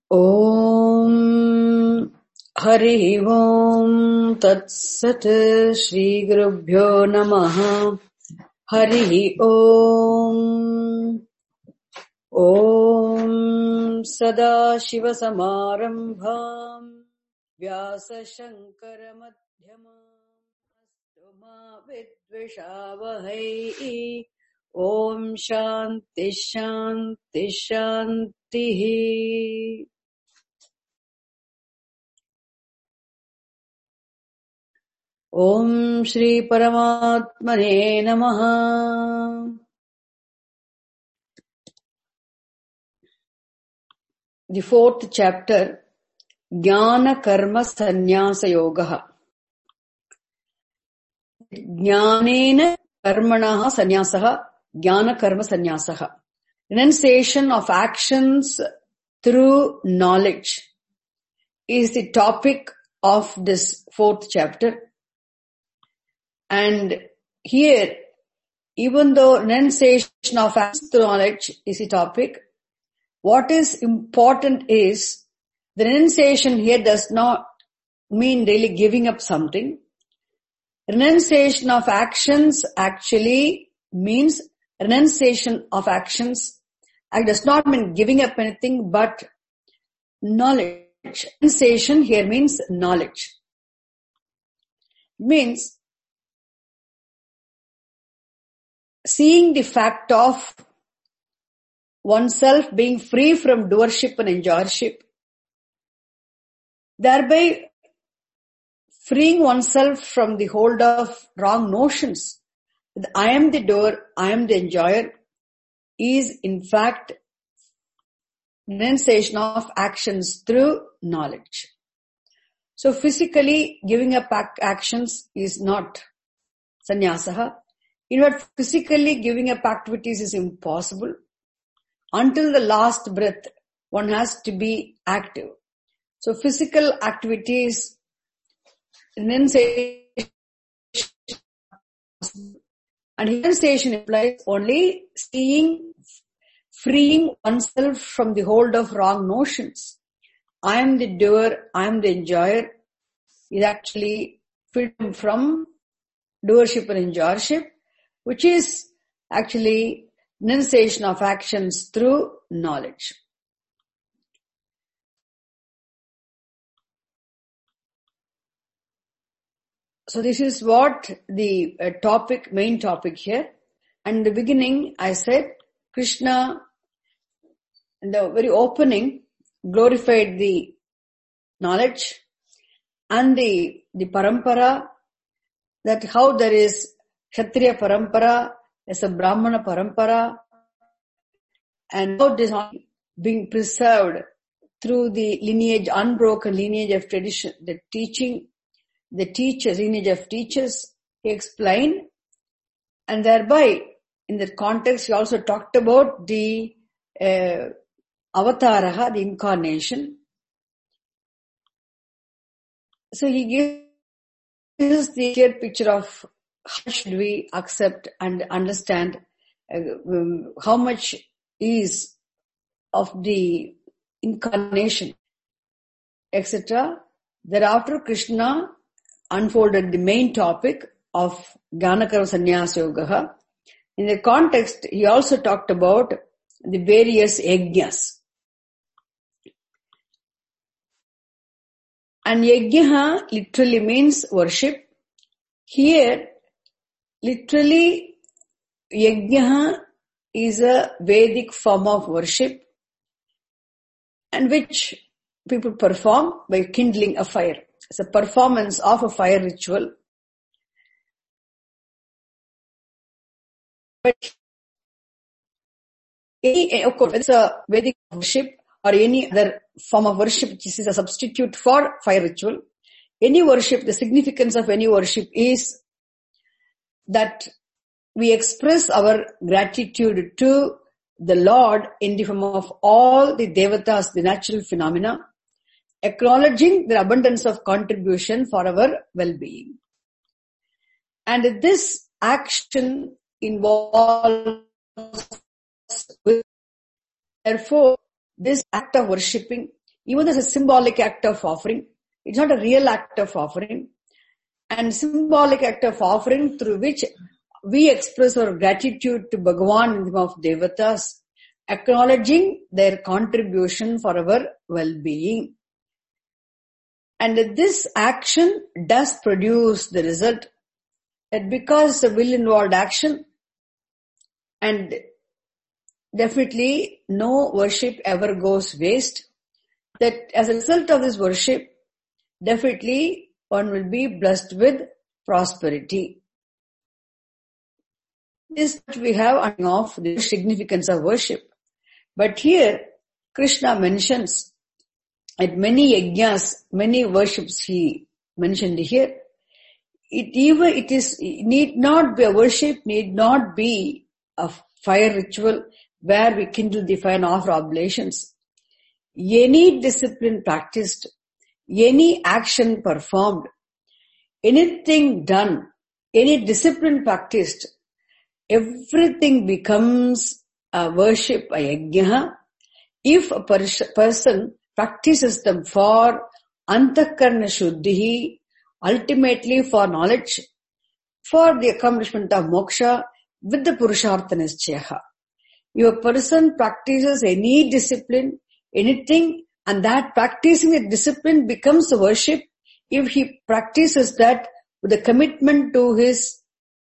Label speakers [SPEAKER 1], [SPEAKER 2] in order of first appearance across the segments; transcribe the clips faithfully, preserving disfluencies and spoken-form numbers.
[SPEAKER 1] Om Hari Om Tat Sat Shri Gurubhyo Namaha Hari Om Om Sada Shiva Samarambham Vyasa Shankara Madhyamam Astoma Vidvishavahai Om Shanti Shanti Shanti. Om Shri Paramatmane Namaha. The fourth chapter, Jnana Karma Sannyasa Yogaha. Jnanena Karmanaha Sannyasaha, Jnana Karma Sannyasaha. Renunciation of actions through knowledge is the topic of this fourth chapter. And here, even though renunciation of actions through knowledge is the topic, what is important is the renunciation here does not mean really giving up something. Renunciation of actions actually means renunciation of actions. It does not mean giving up anything but knowledge. Renunciation here means knowledge. It means seeing the fact of oneself being free from doership and enjoyership, thereby freeing oneself from the hold of wrong notions. That I am the doer, I am the enjoyer, is in fact renunciation of actions through knowledge. So physically giving up actions is not sannyasaha. In fact, physically giving up activities is impossible. Until the last breath, one has to be active. So physical activities, renunciation, and renunciation implies only seeing, freeing oneself from the hold of wrong notions. I am the doer, I am the enjoyer, is actually freedom from doership and enjoyership, which is actually renunciation of actions through knowledge. So this is what the uh, topic, main topic here. And in the beginning, I said Krishna, in the very opening, glorified the knowledge and the, the parampara, that how there is Kshatriya parampara, there's a Brahmana parampara, and how this is being preserved through the lineage, unbroken lineage of tradition, the teaching, the teachers, lineage of teachers, he explained, and thereby, in that context, he also talked about the uh, avataraha, the incarnation. So he gives the clear picture of how should we accept and understand uh, um, how much is of the incarnation, et cetera. Thereafter, Krishna unfolded the main topic of Jnana Karma Sannyasa Yogaha. In the context, he also talked about the various yajnas. And yajna literally means worship. Here, literally, yajna is a Vedic form of worship, and which people perform by kindling a fire. It's a performance of a fire ritual. But any, of course, it's a Vedic worship or any other form of worship which is a substitute for fire ritual. Any worship, the significance of any worship is that we express our gratitude to the Lord in the form of all the devatas, the natural phenomena, acknowledging their abundance of contribution for our well-being. And this action involves, therefore, this act of worshipping Even though it's a symbolic act of offering, it's not a real act of offering. And symbolic act of offering through which we express our gratitude to Bhagavan in the name of Devatas, acknowledging their contribution for our well-being. And this action does produce the result that because the will involved action, and definitely no worship ever goes waste, that as a result of this worship, definitely one will be blessed with prosperity. This we have of the significance of worship. But here, Krishna mentions at many yajnas, many worships he mentioned here. It even, it is, need not be a worship, need not be a fire ritual where we kindle the fire and offer oblations. Any discipline practiced, any action performed, anything done, any discipline practiced, everything becomes a worship, a yajna, if a pers- person practices them for antakarna shuddhi, ultimately for knowledge, for the accomplishment of moksha, with the purushartha nischaya. If a person practices any discipline, anything, and that practicing the discipline becomes a worship, if he practices that with a commitment to his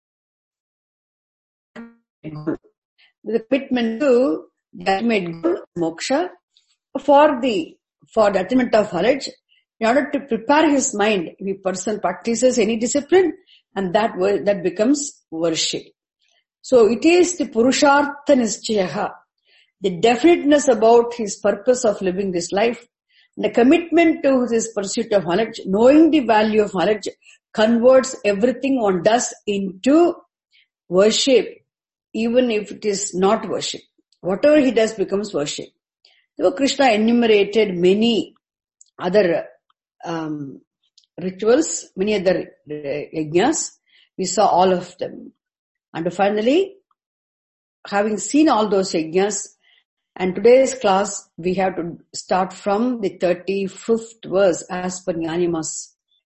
[SPEAKER 1] goal, with a commitment to the ultimate goal, moksha, for the for the attainment of knowledge, in order to prepare his mind, if a person practices any discipline, and that that becomes worship. So it is the purushartha nischaya, the definiteness about his purpose of living this life, the commitment to his pursuit of knowledge, knowing the value of knowledge, converts everything one does into worship, even if it is not worship. Whatever he does becomes worship. So Krishna enumerated many other um, rituals, many other uh, yajnas. We saw all of them. And finally, having seen all those yajnas, and today's class, we have to start from the thirty-fifth verse as per Jnanimas.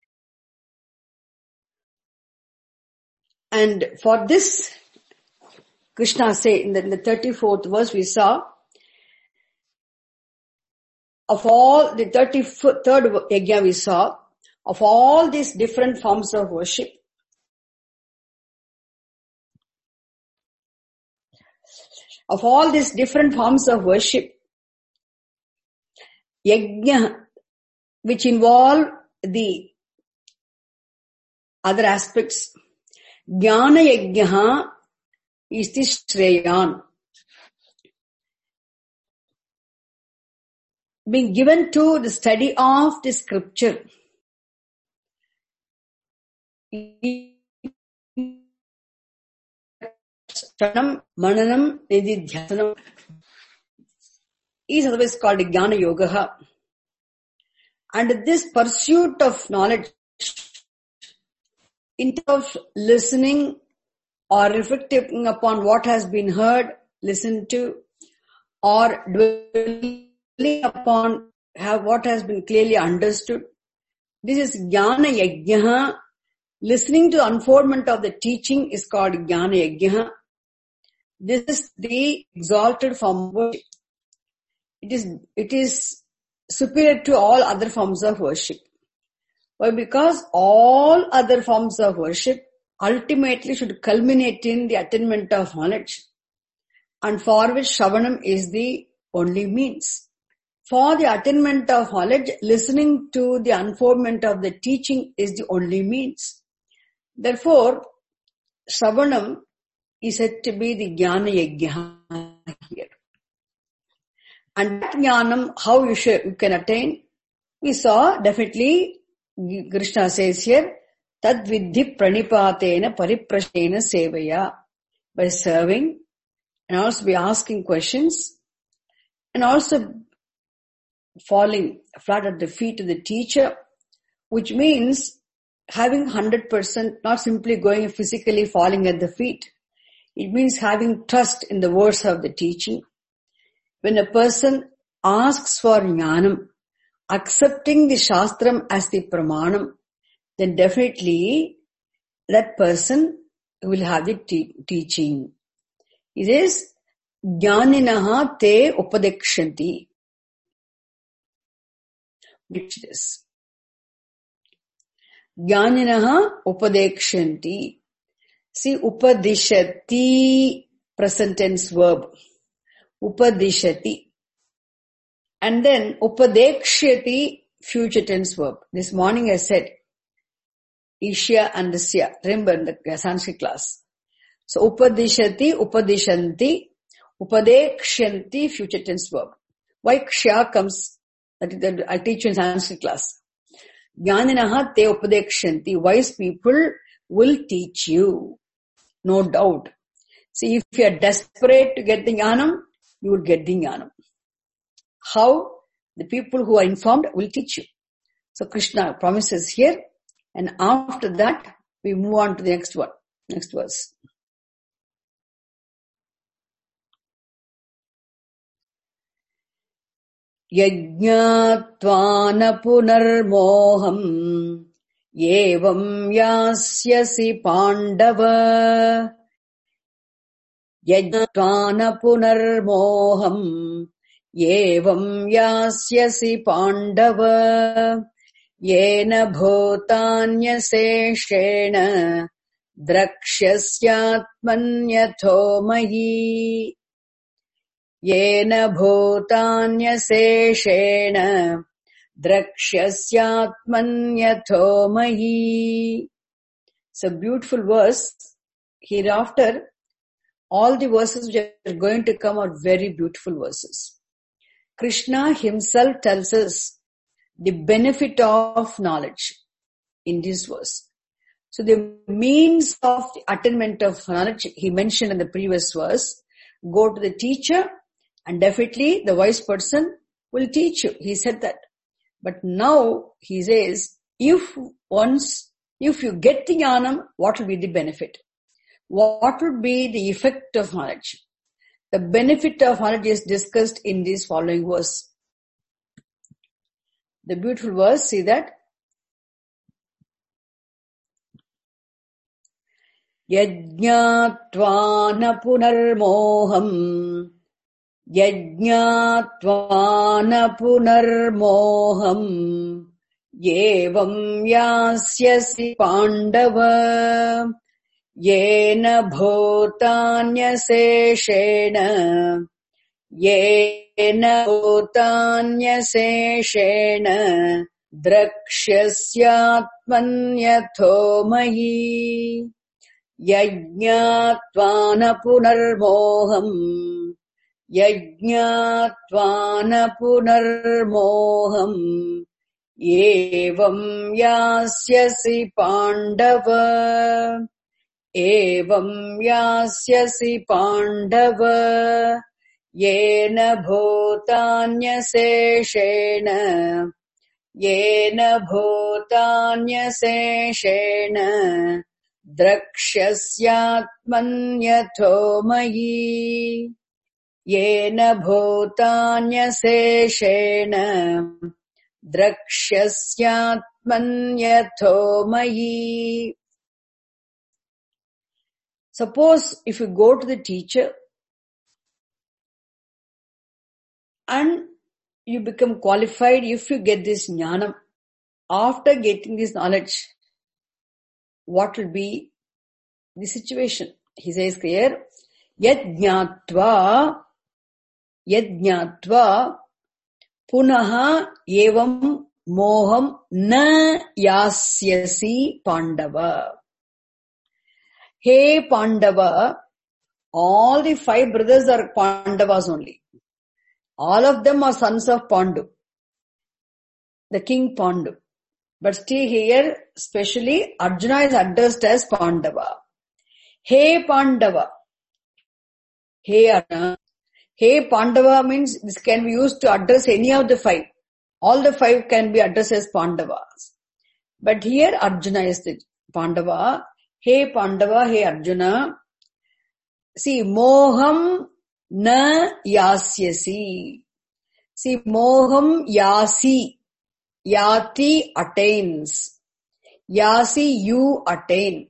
[SPEAKER 1] And for this, Krishna say in the, in the thirty-fourth verse we saw, of all the thirty-third yajna we saw, of all these different forms of worship, of all these different forms of worship, yajna, which involve the other aspects, jnana yajna is the shreyan, being given to the study of the scripture. Shranam, Mananam, Nididhyasanam is otherwise called Jnana Yoga. And this pursuit of knowledge, in terms of listening or reflecting upon what has been heard, listened to, or dwelling upon have what has been clearly understood. This is Jnana Yajna. Listening to the unfoldment of the teaching is called Jnana Yajna. This is the exalted form of worship. It is, it is superior to all other forms of worship. Why? Because all other forms of worship ultimately should culminate in the attainment of knowledge, and for which Shravanam is the only means. For the attainment of knowledge, listening to the unfoldment of the teaching is the only means. Therefore, Shravanam is said to be the Jnana Yajna here. And that Jnanam, how you, should, you can attain, we saw definitely, Krishna says here, Tad vidhi pranipatena pariprashena sevaya, by serving and also by asking questions and also falling flat at the feet of the teacher, which means having one hundred percent, not simply going physically falling at the feet. It means having trust in the words of the teaching. When a person asks for jnanam, accepting the Shastram as the Pramanam, then definitely that person will have the te- teaching. It is Jnaninaha te upadekshanti. Which is Jnaninaha upadekshanti. See, upadishati, present tense verb. Upadishati. And then upadekshati, future tense verb. This morning I said Ishya and Sya. Remember in the Sanskrit class. So upadishati, upadishanti, upadekshanti, future tense verb. Why ksha comes? That I teach you in Sanskrit class. Jnaninaha te upadekshanti. Wise people will teach you. No doubt. See, if you are desperate to get the jnanam, you will get the jnanam. How? The people who are informed will teach you. So Krishna promises here, and after that we move on to the next one, next verse. Yajñātvāna punarmoham yevam yasyasi pandava. Yajñātvāna punarmoham yevam yasyasi pandava. Yena bhutanyaseshena drakshasyatmanyatho mahi. Yena bhutanyaseshena drakshasyatmanyatho mahi. It's a beautiful verse. Hereafter, all the verses which are going to come are very beautiful verses. Krishna himself tells us the benefit of knowledge in this verse. So the means of the attainment of knowledge he mentioned in the previous verse. Go to the teacher and definitely the wise person will teach you. He said that. But now he says, if once, if you get the jnanam, what will be the benefit? What will be the effect of knowledge? The benefit of knowledge is discussed in this following verse. The beautiful verse, see that? Yajñātvāna punarmoham Yajñātvāna punarmoham yevam yasyasi pandava yena bhutanyaseshena yena bhutanyaseshena drakshasyatmanyatho mahi. Yajñātvāna punarmoham Yajñātvāna punarmoham evam yasyasi pandava evam yasyasi pandava yena bhutanyaseshena yena bhutanyaseshena drakshasyatmanyatho mahi. Yena bhutanyaseshena drakshasyatmanyatho mahi. Suppose if you go to the teacher and you become qualified, if you get this jnanam, after getting this knowledge, what will be the situation? He says here, Yajñātva Yajñātva punaha evam moham na yasyasi Pandava. Hey Pandava, all the five brothers are Pandavas only. All of them are sons of Pandu, the king Pandu. But still here, specially Arjuna is addressed as Pandava. Hey Pandava. Hey Arjuna. Hey Pandava means this can be used to address any of the five. All the five can be addressed as Pandavas. But here Arjuna is the Pandava. Hey Pandava, hey Arjuna. See, moham na yasyasi. See, moham yasi. Yati attains. Yasi, you attain.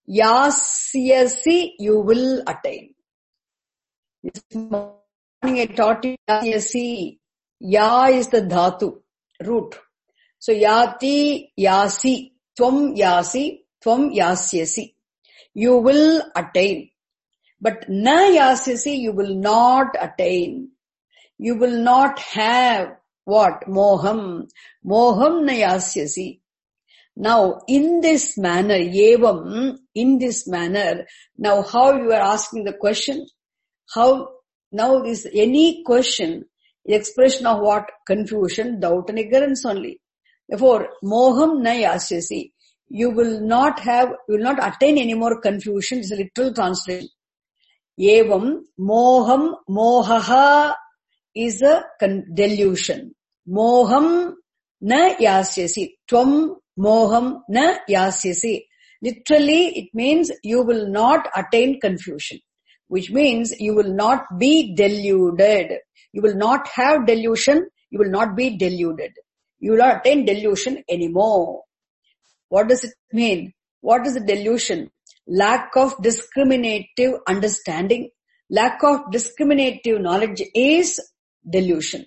[SPEAKER 1] Yasyasi, you will attain. This morning I taught you yasyasi. Ya is the dhatu, root. So yati, yasi, tvam yasi, tvam yasyasi. You will attain. But na yasyasi, you will not attain. You will not have what? Moham. Moham na yasyasi. Now, in this manner, evam, in this manner, now how you are asking the question? How, now is any question, the expression of what? Confusion, doubt and ignorance only. Therefore, moham na yasyasi. You will not have, you will not attain any more confusion. It's a literal translation. Evam, moham, mohaha is a delusion. Moham na yasyasi. Tvam moham na yasyasi. Literally, it means you will not attain confusion, which means you will not be deluded. You will not have delusion. You will not be deluded. You will not attain delusion anymore. What does it mean? What is the delusion? Lack of discriminative understanding. Lack of discriminative knowledge is delusion.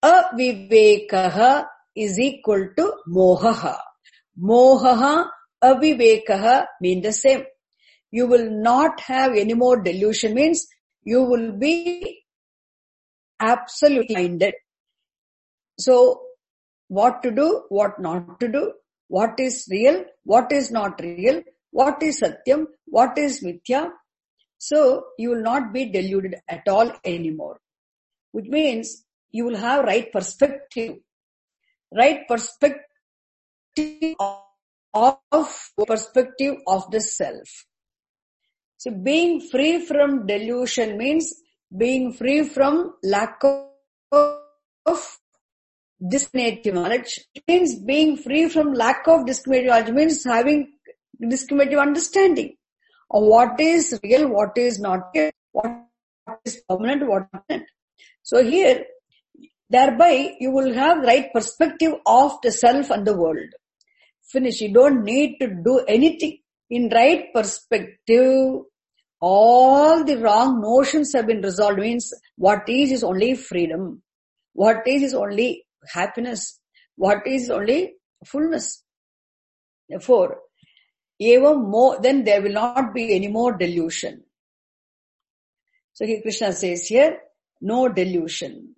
[SPEAKER 1] Avivekaha is equal to mohaha. Mohaha, avivekaha mean the same. You will not have any more delusion means you will be absolutely blinded. So, what to do, what not to do, what is real, what is not real, what is satyam, what is mithya. So, you will not be deluded at all anymore. Which means you will have right perspective. Right perspective of, of perspective of the self. So being free from delusion means being free from lack of, of discriminative knowledge. It means being free from lack of discriminative knowledge means having discriminative understanding of what is real, what is not real, what is permanent, what is not. So here, thereby you will have right perspective of the self and the world. Finish. You don't need to do anything. In right perspective, all the wrong notions have been resolved. Means what is is only freedom. What is is only happiness. What is only fullness. Therefore, even more, then there will not be any more delusion. So here Krishna says here, no delusion.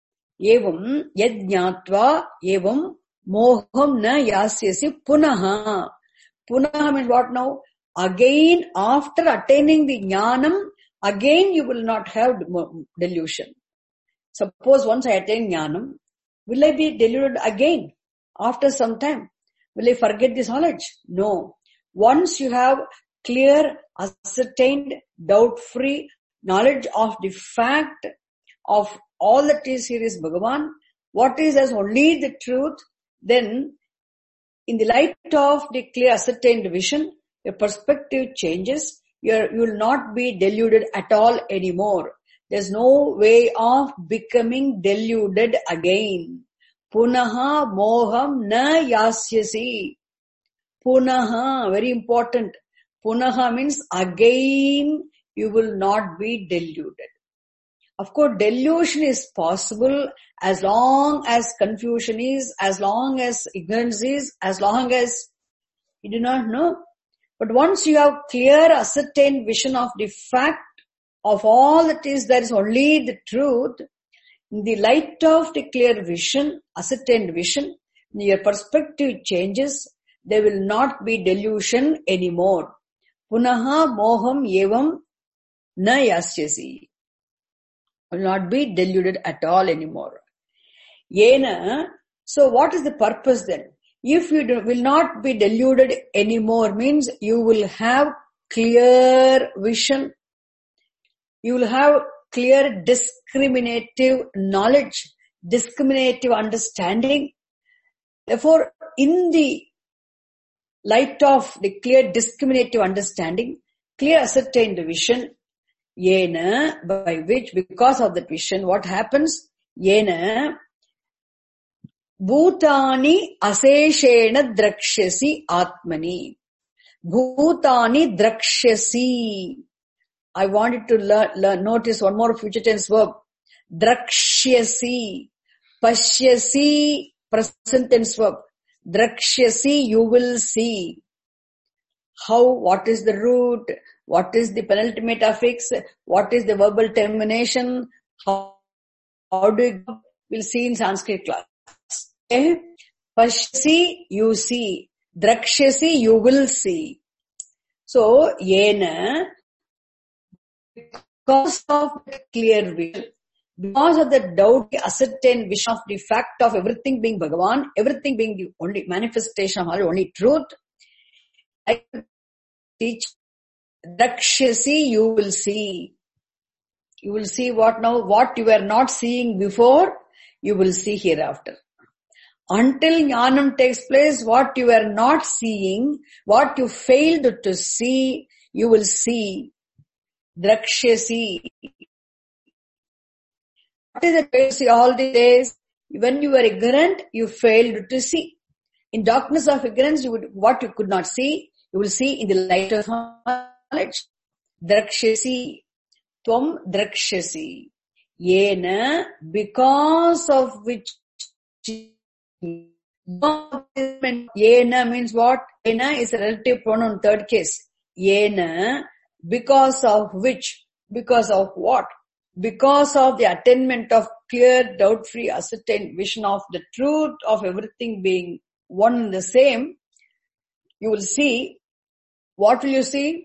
[SPEAKER 1] Evam yajñātva evam moham na yasyasi punaha. Punaha means what now? Again, after attaining the jnanam, again you will not have delusion. Suppose once I attain jnanam, will I be deluded again after some time? Will I forget this knowledge? No. Once you have clear, ascertained, doubt-free knowledge of the fact of all that is here is Bhagavan, what is as only the truth, then in the light of the clear ascertained vision, your perspective changes. You're, you will not be deluded at all anymore. There's no way of becoming deluded again. Punaha moham na yasyasi. Punaha, very important. Punaha means again you will not be deluded. Of course, delusion is possible as long as confusion is, as long as ignorance is, as long as you do not know. But once you have clear, ascertained vision of the fact of all that is, there is only the truth, in the light of the clear vision, ascertained vision, your perspective changes, there will not be delusion anymore. Punaha moham evam na yasyasi. Will not be deluded at all anymore. Yena, so what is the purpose then? If you do, will not be deluded anymore means you will have clear vision. You will have clear discriminative knowledge, discriminative understanding. Therefore, in the light of the clear discriminative understanding, clear ascertained vision, Yena, by which, because of that vision, what happens? Yena, Bhutani aseshena drakshyasi atmani. Bhutani drakshyasi. I wanted to learn, learn, notice one more future tense verb. Drakshyasi. Pashyasi, present tense verb. Drakshyasi, you will see. How, what is the root? What is the penultimate affix? What is the verbal termination? How, how do you, we'll see in Sanskrit class. Okay? Pashyasi, you see. Drakshyasi, you will see. So, yena, because of the clear vision, because of the doubt, the ascertained vision of the fact of everything being Bhagavan, everything being the only manifestation of our only truth, I teach Drakshyasi, you will see. You will see what now, what you were not seeing before, you will see hereafter. Until Jnanam takes place, what you were not seeing, what you failed to see, you will see. Drakshyasi. What is it you see all the days? When you were ignorant, you failed to see. In darkness of ignorance, you would, what you could not see, you will see in the light of knowledge. Drakshyasi. Tvam drakshyasi. Yena, because of which. Yena means what? Yena is a relative pronoun, third case. Yena, because of which? Because of what? Because of the attainment of clear, doubt-free, ascertained vision of the truth of everything being one and the same, you will see. What will you see?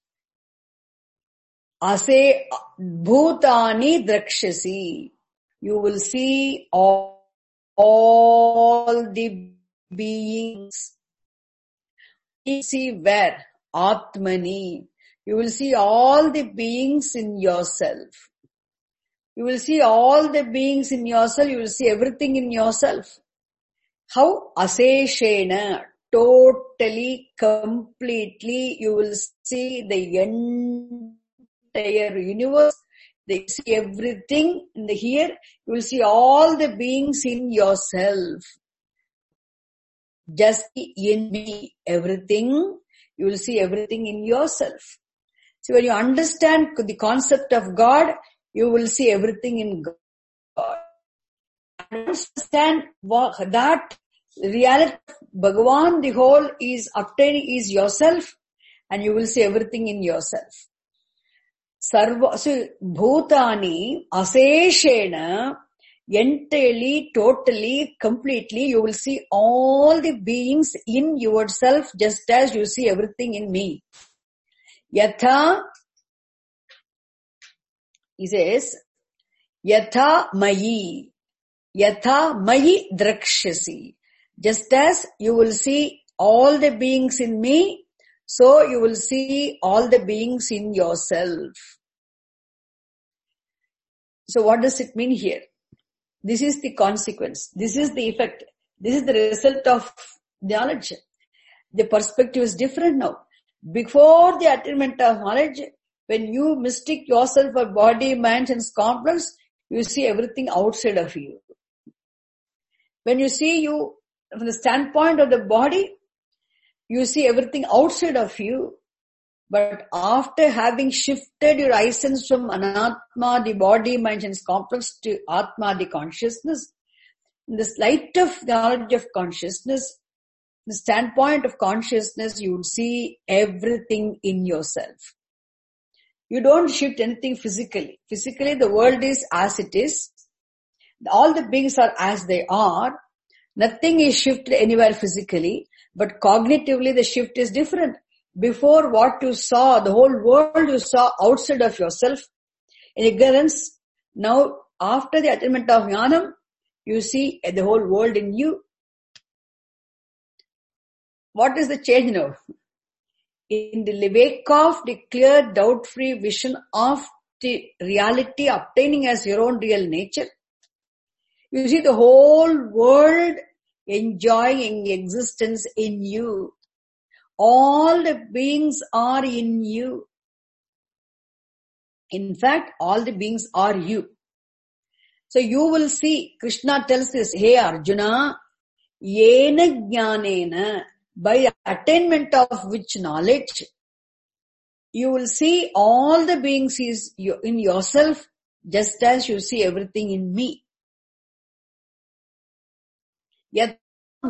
[SPEAKER 1] Ase bhutani drakshyasi. You will see all, all the beings. You see where? Atmani. You will see all the beings in yourself. You will see all the beings in yourself. You will see everything in yourself. How? Aseshena. Totally, completely, you will see the entire universe. You see everything in the here. You will see all the beings in yourself. Just in me, everything. You will see everything in yourself. So when you understand the concept of God, you will see everything in God. Understand what, that reality of Bhagavan, the whole is obtaining is yourself, and you will see everything in yourself. Sarva, so bhutani aseshena, entirely, totally, completely, you will see all the beings in yourself just as you see everything in me. Yatha, he says, yatha mayi, yatha mayi drakshyasi. Just as you will see all the beings in me, so you will see all the beings in yourself. So what does it mean here? This is the consequence. This is the effect. This is the result of knowledge. The perspective is different now. Before the attainment of knowledge, when you mistake yourself for body, mind and complex, you see everything outside of you. When you see you from the standpoint of the body, you see everything outside of you. But after having shifted your essence from anatma, the body, mind and complex, to atma, the consciousness, in this light of knowledge of consciousness, the standpoint of consciousness, you would see everything in yourself. You don't shift anything physically. Physically, the world is as it is. All the beings are as they are. Nothing is shifted anywhere physically, but cognitively the shift is different. Before, what you saw, the whole world you saw outside of yourself in ignorance. Now, after the attainment of Jnanam, you see the whole world in you. What is the change now? In the wake of the clear, doubt-free vision of the reality obtaining as your own real nature, you see the whole world enjoying existence in you. All the beings are in you. In fact, all the beings are you. So you will see, Krishna tells this, hey Arjuna, yena jnanena, by attainment of which knowledge, you will see all the beings is in yourself just as you see everything in me. Yat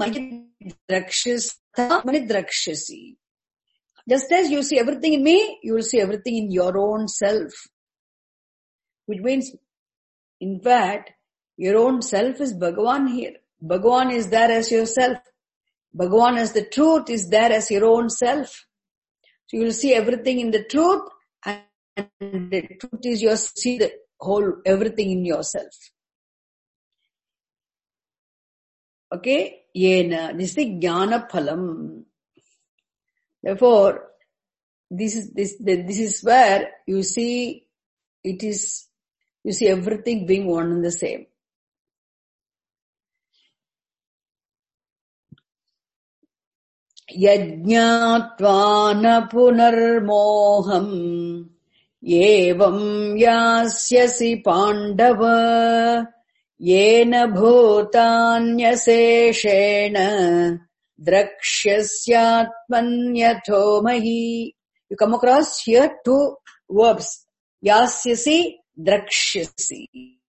[SPEAKER 1] manidrakshasi. Just as you see everything in me, you will see everything in your own self. Which means, in fact, your own self is Bhagavan here. Bhagavan is there as yourself. Bhagavan as the truth is there as your own self. So you will see everything in the truth, and the truth is you see the whole, everything in yourself. Okay? Yena. This is the jnana phalam. Therefore, this is, this, this is where you see, it is, you see everything being one and the same. Yajñātvā na punarmoham evam yasyasi pandava yena bhutanyaseshena drakshasyatmanyatho mahi. You come across here two verbs. Yasyasi, drakshyasi.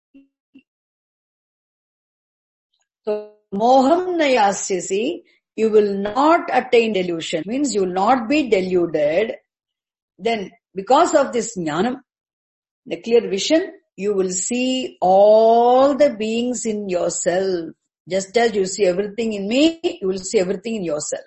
[SPEAKER 1] So, moham na yasyasi, you will not attain delusion. Means you will not be deluded. Then, because of this jnanam, the clear vision, you will see all the beings in yourself. Just as you see everything in me, you will see everything in yourself.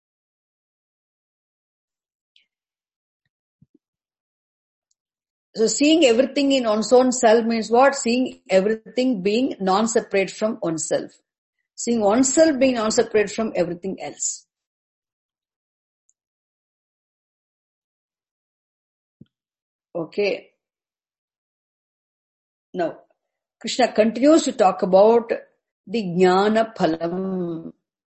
[SPEAKER 1] So seeing everything in one's own self means what? Seeing everything being non-separate from oneself. Seeing oneself being non-separate from everything else. Okay. Now, Krishna continues to talk about the jnana phalam.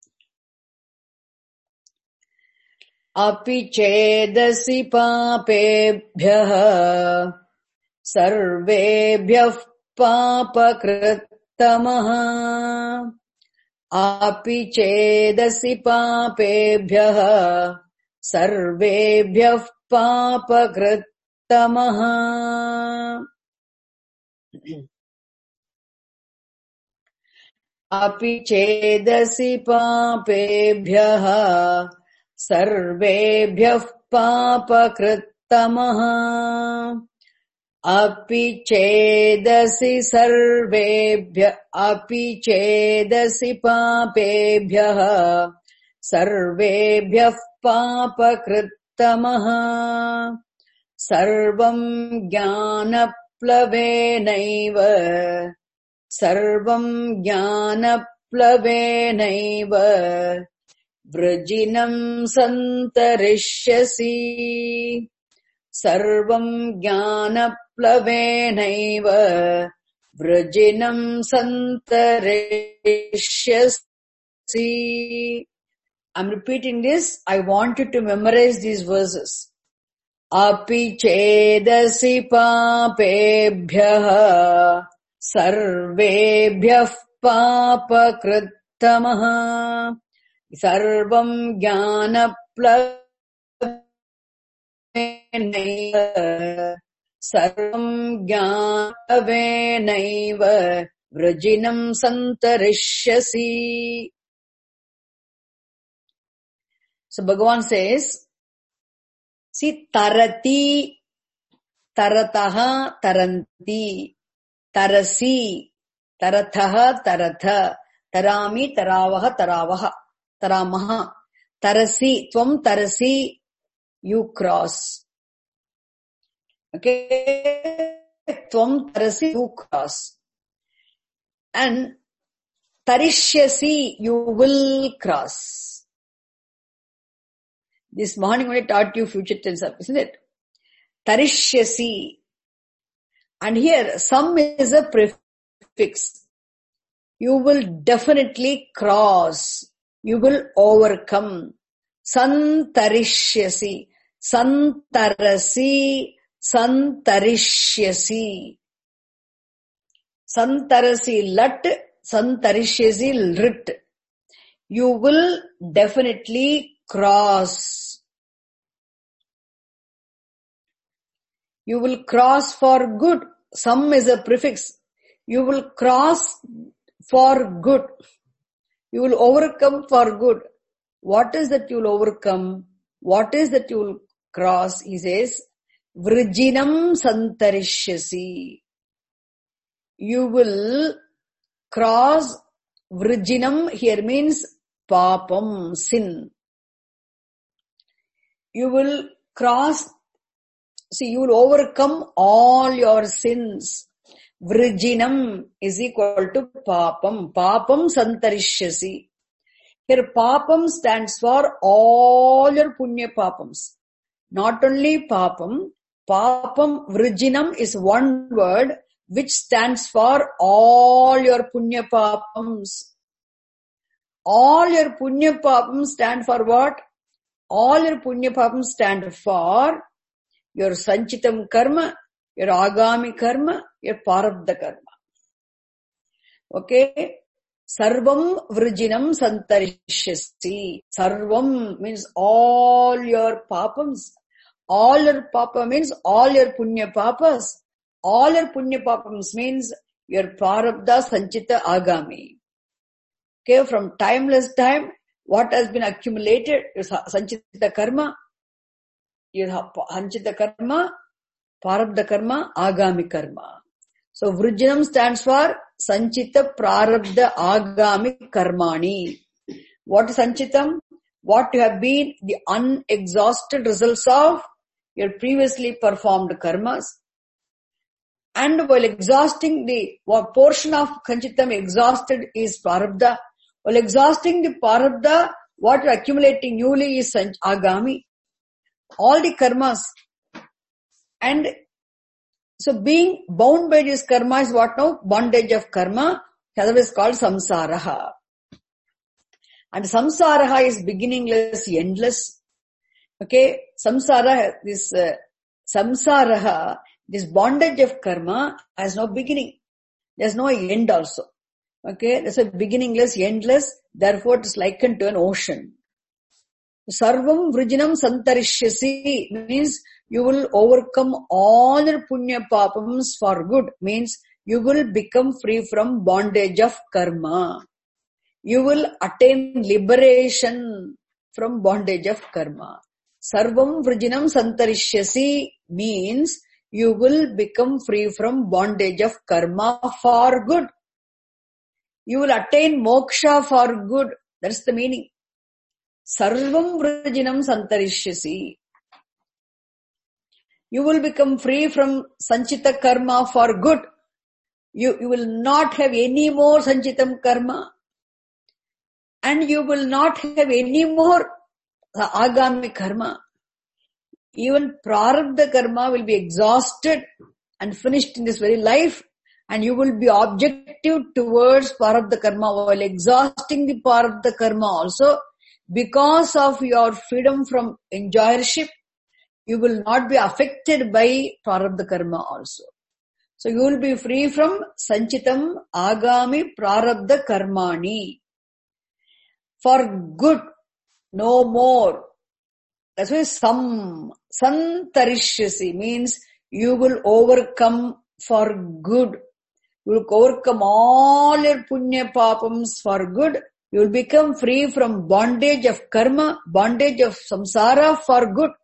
[SPEAKER 1] Api chedasi papebhyah sarvebhyah papakrittamah. Api chedasi papebhyah sarvebhyah papakrittamah. Api chedasi papebhyah sarvebhyah papakrittamah. Api chedasi sarvebhyah api chedasi papebhyah sarvebhyah papakrittamah. Sarvam jnanaplavenaiva sarvam jnanaplavenaiva vrajinam santarishyasi. Sarvam jnanaplavenaiva vrajinam santarishyasi. I'm repeating this. I want you to memorize these verses. Api chedasi papebhyah sarvebhyah papakrittamah. Sarvam jnanaplavenaiva sarvam jnanaplavenaiva vrajinam santarishyasi. So Bhagavan says, see, tarati, tarataha, taranti, tarasi, tarathaha, taratha, tarami, taravaha, taravaha, taramaha, tarasi, tvam tarasi, you cross. Okay, tvam tarasi, you cross. And tarishyasi, you will cross. This morning when I taught you future tense, isn't it? Tarishyasi. And here, some is a prefix. You will definitely cross. You will overcome. Santarishyasi. Santarasi. Santarishyasi. Santarasi lat, santarishyasi lrit. You will definitely cross. You will cross for good. Sam is a prefix. You will cross for good. You will overcome for good. What is that you will overcome? What is that you will cross? He says, Vrijinam santarishyasi. You will cross. Vrijinam here means papam, sin. You will cross, see, you will overcome all your sins. Vrijinam is equal to papam. Papam santarishyasi. Here papam stands for all your punya papams. Not only papam, papam, vrijinam is one word which stands for all your punya papams. All your punya papams stand for what? All your punya papams stand for your sanchitam karma, your agami karma, your parabdha karma. Okay? Sarvam vrijinam santarishyasi. Sarvam means all your papams. All your papa means all your punya papas. All your punya papams means your parabdha sanchita agami. Okay, from timeless time, what has been accumulated, your sanchita karma, your sanchita karma, parabdha karma, agami karma. So vrijinam stands for sanchita prarabdha agami karmani. What is sanchitam? What have been the unexhausted results of your previously performed karmas. And while exhausting the what portion of sanchitam exhausted is prarabdha. While exhausting the prarabdha, what you're accumulating newly is agami. All the karmas. And so being bound by this karma is what now? Bondage of karma, otherwise called samsaraha. And samsaraha is beginningless, endless. Okay, samsara, this uh, samsaraha, this bondage of karma has no beginning. There's no end also. Okay, that's a beginningless, endless, therefore it is likened to an ocean. Sarvam vrijinam santarishyasi means you will overcome all your punya papams for good, means you will become free from bondage of karma. You will attain liberation from bondage of karma. Sarvam vrijinam santarishyasi means you will become free from bondage of karma for good. You will attain moksha for good. That's the meaning. Sarvam vrijinam santarishyasi. You will become free from sanchita karma for good. You, you will not have any more sanchitam karma. And you will not have any more agami karma. Even prarabdha karma will be exhausted and finished in this very life. And you will be objective towards prarabdha karma while exhausting the prarabdha karma also. Because of your freedom from enjoyership, you will not be affected by prarabdha karma also. So you will be free from sanchitam agami prarabdha karmani. For good, no more. That's why sam, santarishyasi means you will overcome for good. You will overcome all your punya papams for good. You will become free from bondage of karma, bondage of samsara for good.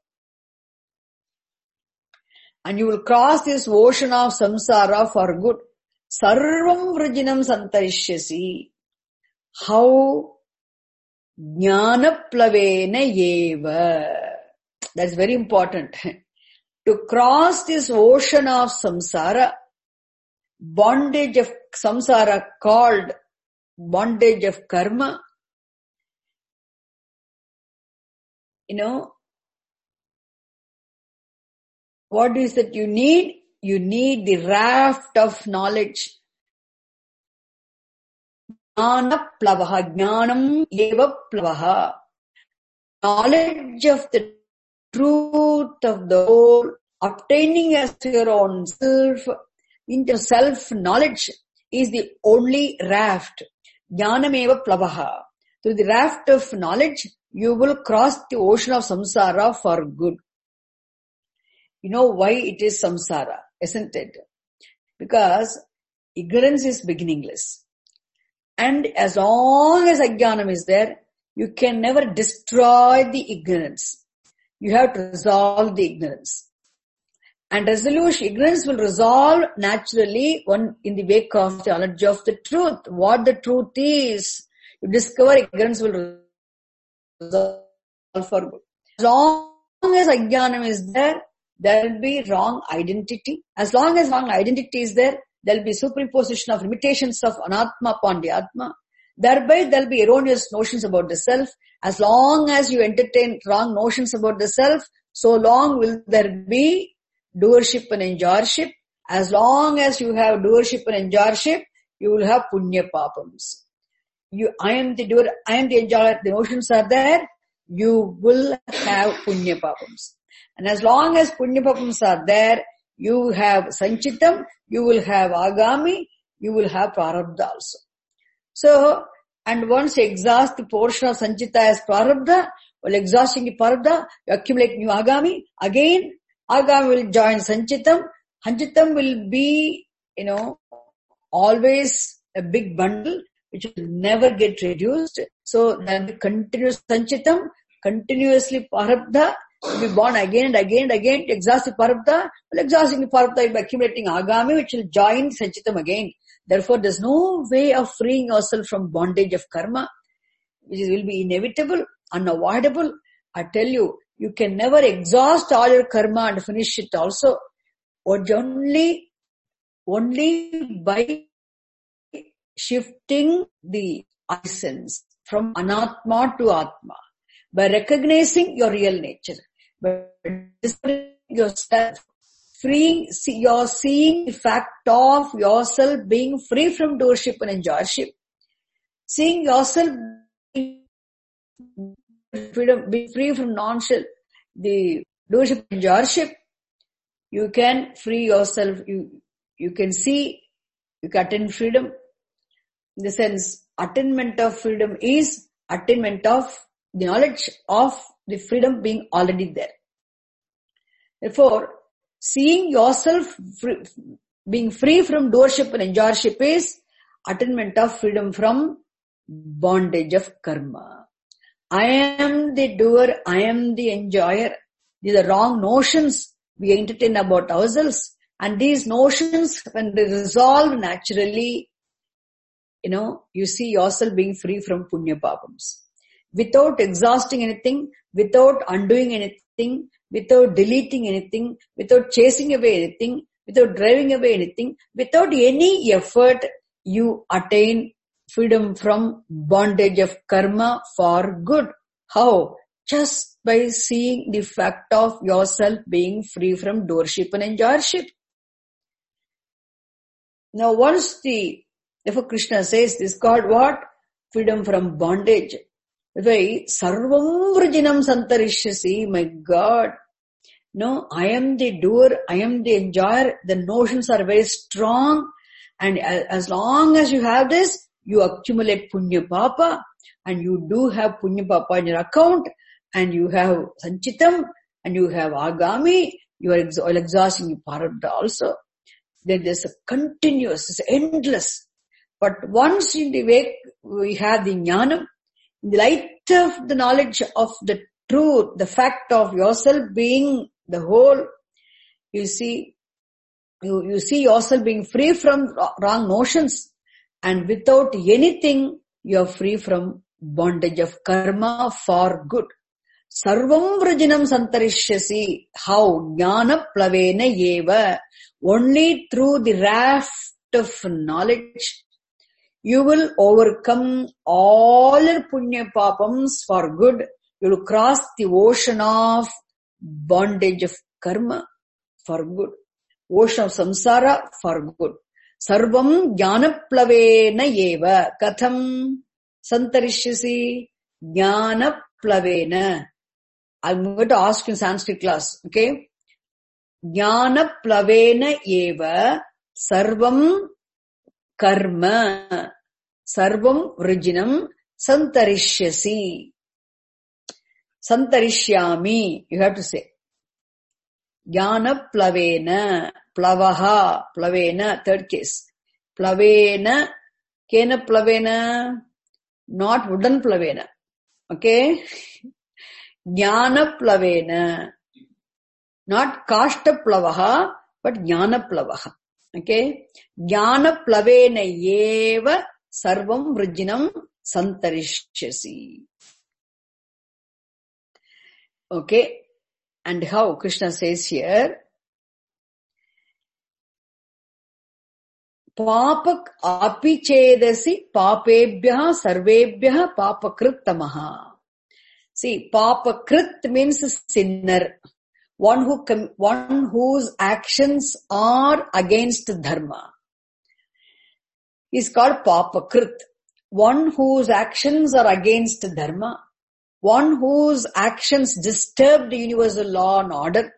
[SPEAKER 1] And you will cross this ocean of samsara for good. Sarvam vrijinam santarishyasi. How? Jnana plavena eva. That's very important. To cross this ocean of samsara, bondage of samsara called bondage of karma, you know, what is that you need? You need the raft of knowledge. Jnana plavaha, jnanam eva plavaha. Knowledge of the truth of the whole, obtaining as your own self, into self-knowledge is the only raft. Jnanameva plavaha. Through the raft of knowledge, you will cross the ocean of samsara for good. You know why it is samsara, isn't it? Because ignorance is beginningless. And as long as ajnanam is there, you can never destroy the ignorance. You have to resolve the ignorance. And resolution, ignorance will resolve naturally one in the wake of the knowledge of the truth. What the truth is, you discover ignorance will resolve for good. As long as ajnanam is there, there will be wrong identity. As long as wrong identity is there, there will be superimposition of limitations of anatma upon the atma. Thereby there will be erroneous notions about the self. As long as you entertain wrong notions about the self, so long will there be doership and enjoyership. As long as you have doership and enjoyership, you will have punya papams. You, I am the doer, I am the enjoyer, the notions are there, you will have punya papams. And as long as punya papams are there, you have sanchitam, you will have agami, you will have prarabdha also. So, and once you exhaust the portion of sanchita as prarabdha, while exhausting the prarabdha, you accumulate new agami, again, agami will join sanchitam, sanchitam will be, you know, always a big bundle, which will never get reduced. So, there will be continuous sanchitam, continuously prarabdha, will be born again and again and again to exhaust the prarabdha. Well, exhausting the prarabdha will be accumulating agami, which will join sanchitam again. Therefore, there's no way of freeing yourself from bondage of karma, which will be inevitable, unavoidable. I tell you, you can never exhaust all your karma and finish it also. Or only, only by shifting the essence from anatma to atma, by recognizing your real nature, by discovering yourself, freeing, see, you're seeing the fact of yourself being free from doership and enjoyership, seeing yourself being freedom, being free from non-self, the doership and enjoyership, you can free yourself, you, you can see, you can attain freedom. In the sense, attainment of freedom is attainment of the knowledge of the freedom being already there. Therefore, seeing yourself free, being free from doership and enjoyership is attainment of freedom from bondage of karma. I am the doer, I am the enjoyer. These are wrong notions we entertain about ourselves. And these notions, when they resolve naturally, you know, you see yourself being free from punya papams. Without exhausting anything, without undoing anything, without deleting anything, without chasing away anything, without driving away anything, without any effort, you attain freedom from bondage of karma for good. How? Just by seeing the fact of yourself being free from doership and enjoyership. Now once the, therefore Krishna says this called what? Freedom from bondage. Why? Sarvam vrajinam santarishyasi, my God. No, I am the doer, I am the enjoyer. The notions are very strong. And as long as you have this, you accumulate punya papa. And you do have punya papa in your account. And you have sanchitam. And you have agami. You are ex- exhausting your prarabdha also. Then there's a continuous, it's endless. But once in the wake, we have the jnanam. In the light of the knowledge of the truth, the fact of yourself being the whole, you see, you, you see yourself being free from wrong notions, and without anything, you are free from bondage of karma for good. Sarvam vrajinam santarishyasi, how? Jnana plavena eva. Only through the raft of knowledge, you will overcome all your punya papams for good. You will cross the ocean of bondage of karma for good. Ocean of samsara for good. Sarvam jnana plavena eva. Katham santarishyasi jnana plavena. I'm going to ask you in Sanskrit class, okay? Jnana plavena eva sarvam karma sarvam vrijinam santarishyasi. Santarishyami, you have to say. Jnana plavena, plavaha, plavena, third case. Plavena, kena plavena, not wooden plavena. Okay? Jnana plavena, not kashta plavaha, but jnana plavaha. Okay? Jnana plavena eva sarvam vrijinam santarishyasi. Okay? And how Krishna says here, Papak api chedasi papebhyaha sarvebhyaha papakrittamaha. See, papakrit means sinner. One who com- one whose actions are against dharma is called papakrit. One whose actions are against dharma. One whose actions disturb the universal law and order.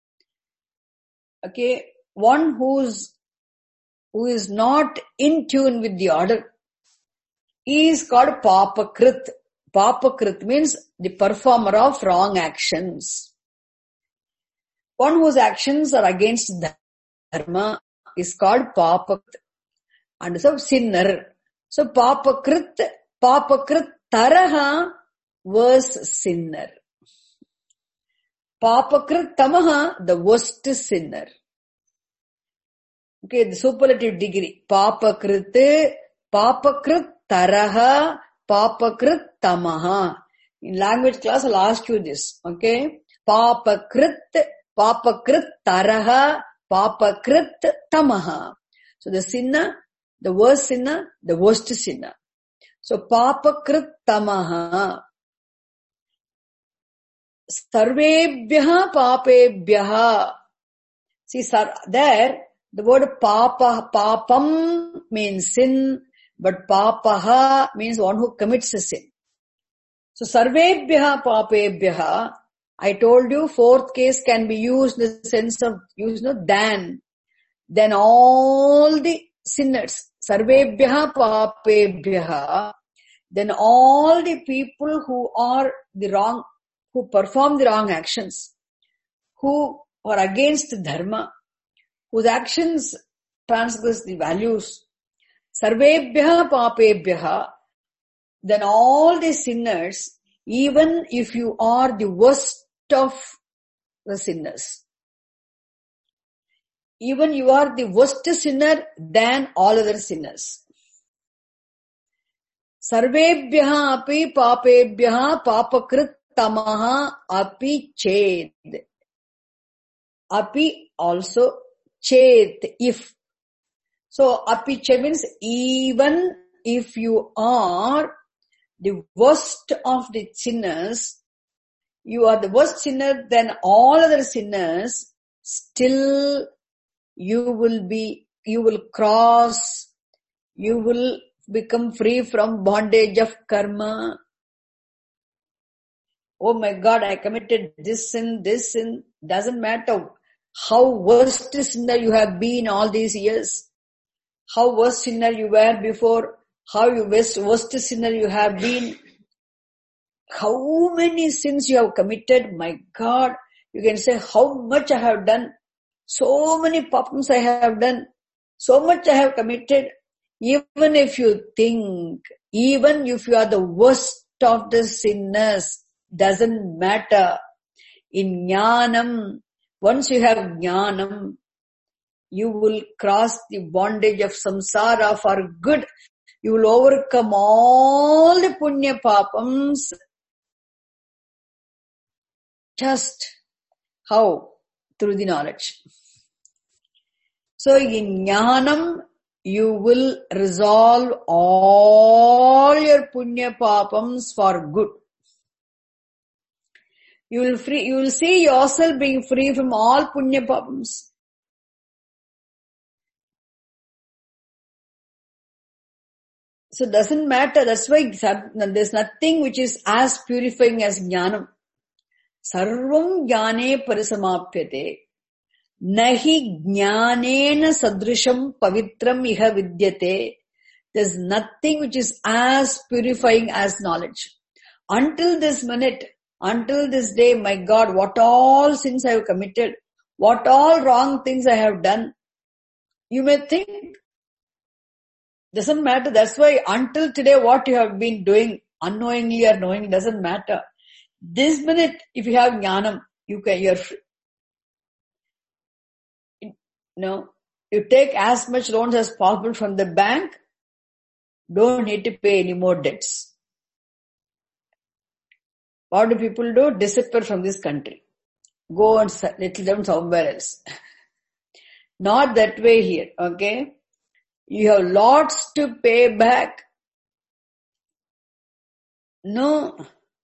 [SPEAKER 1] Okay, one who's who is not in tune with the order is called papakrit. Papakrit means the performer of wrong actions. One whose actions are against dharma is called papakrit. And so sinner. So papakrit, papakrit taraha was sinner. Papakrit tamaha, the worst sinner. Okay, the superlative degree. Papakrit, papakrit taraha, papakrit tamaha. In language class, I'll ask you this. Okay? Papakrit, papakrit taraha, papakrit tamaha. So the sinner, the worst sinner, the worst sinner. So papakrit tamaha. Sarvebhyaha papebhyaha. See, sir, there, the word papa, papam means sin, but papaha means one who commits a sin. So, sarvebhyaha papebhyaha, I told you, fourth case can be used in the sense of, you know, than, then all the sinners. Sarvebhyaha papebhyaha, then all the people who are the wrong, who perform the wrong actions, who are against dharma, whose actions transgress the values. Sarvebhyaha papebhyaha, then all the sinners, even if you are the worst of the sinners, even you are the worst sinner than all other sinners. Sarvebhyaha api papebhyaha papakrit tamaha api ched. Api also ched, if. So api ched means even if you are the worst of the sinners, you are the worst sinner than all other sinners, still you will be, you will cross, you will become free from bondage of karma. Oh my God, I committed this sin, this sin. Doesn't matter how worst sinner you have been all these years, how worst sinner you were before, how you worst, worst sinner you have been, how many sins you have committed. My God, you can say how much I have done, so many papams I have done, so much I have committed. Even if you think, even if you are the worst of the sinners, doesn't matter. In jnanam, once you have jnanam, you will cross the bondage of samsara for good. You will overcome all the punya papams. Just how? Through the knowledge. So in jnanam, you will resolve all your punya papams for good. You will free, you will see yourself being free from all punya papams. So it doesn't matter. That's why there's nothing which is as purifying as jnanam. Sarvam jnane parisamapyate. Nahi jnanena sadrisham pavitram iha vidyate. There's nothing which is as purifying as knowledge. Until this minute, until this day, my God, what all sins I have committed, what all wrong things I have done, you may think, doesn't matter. That's why until today, what you have been doing, unknowingly or knowingly, doesn't matter. This minute, if you have jnanam, you can, you're free. No, you take as much loans as possible from the bank, don't need to pay any more debts. What do people do? Disappear from this country. Go and settle them somewhere else. Not that way here, okay? You have lots to pay back. No.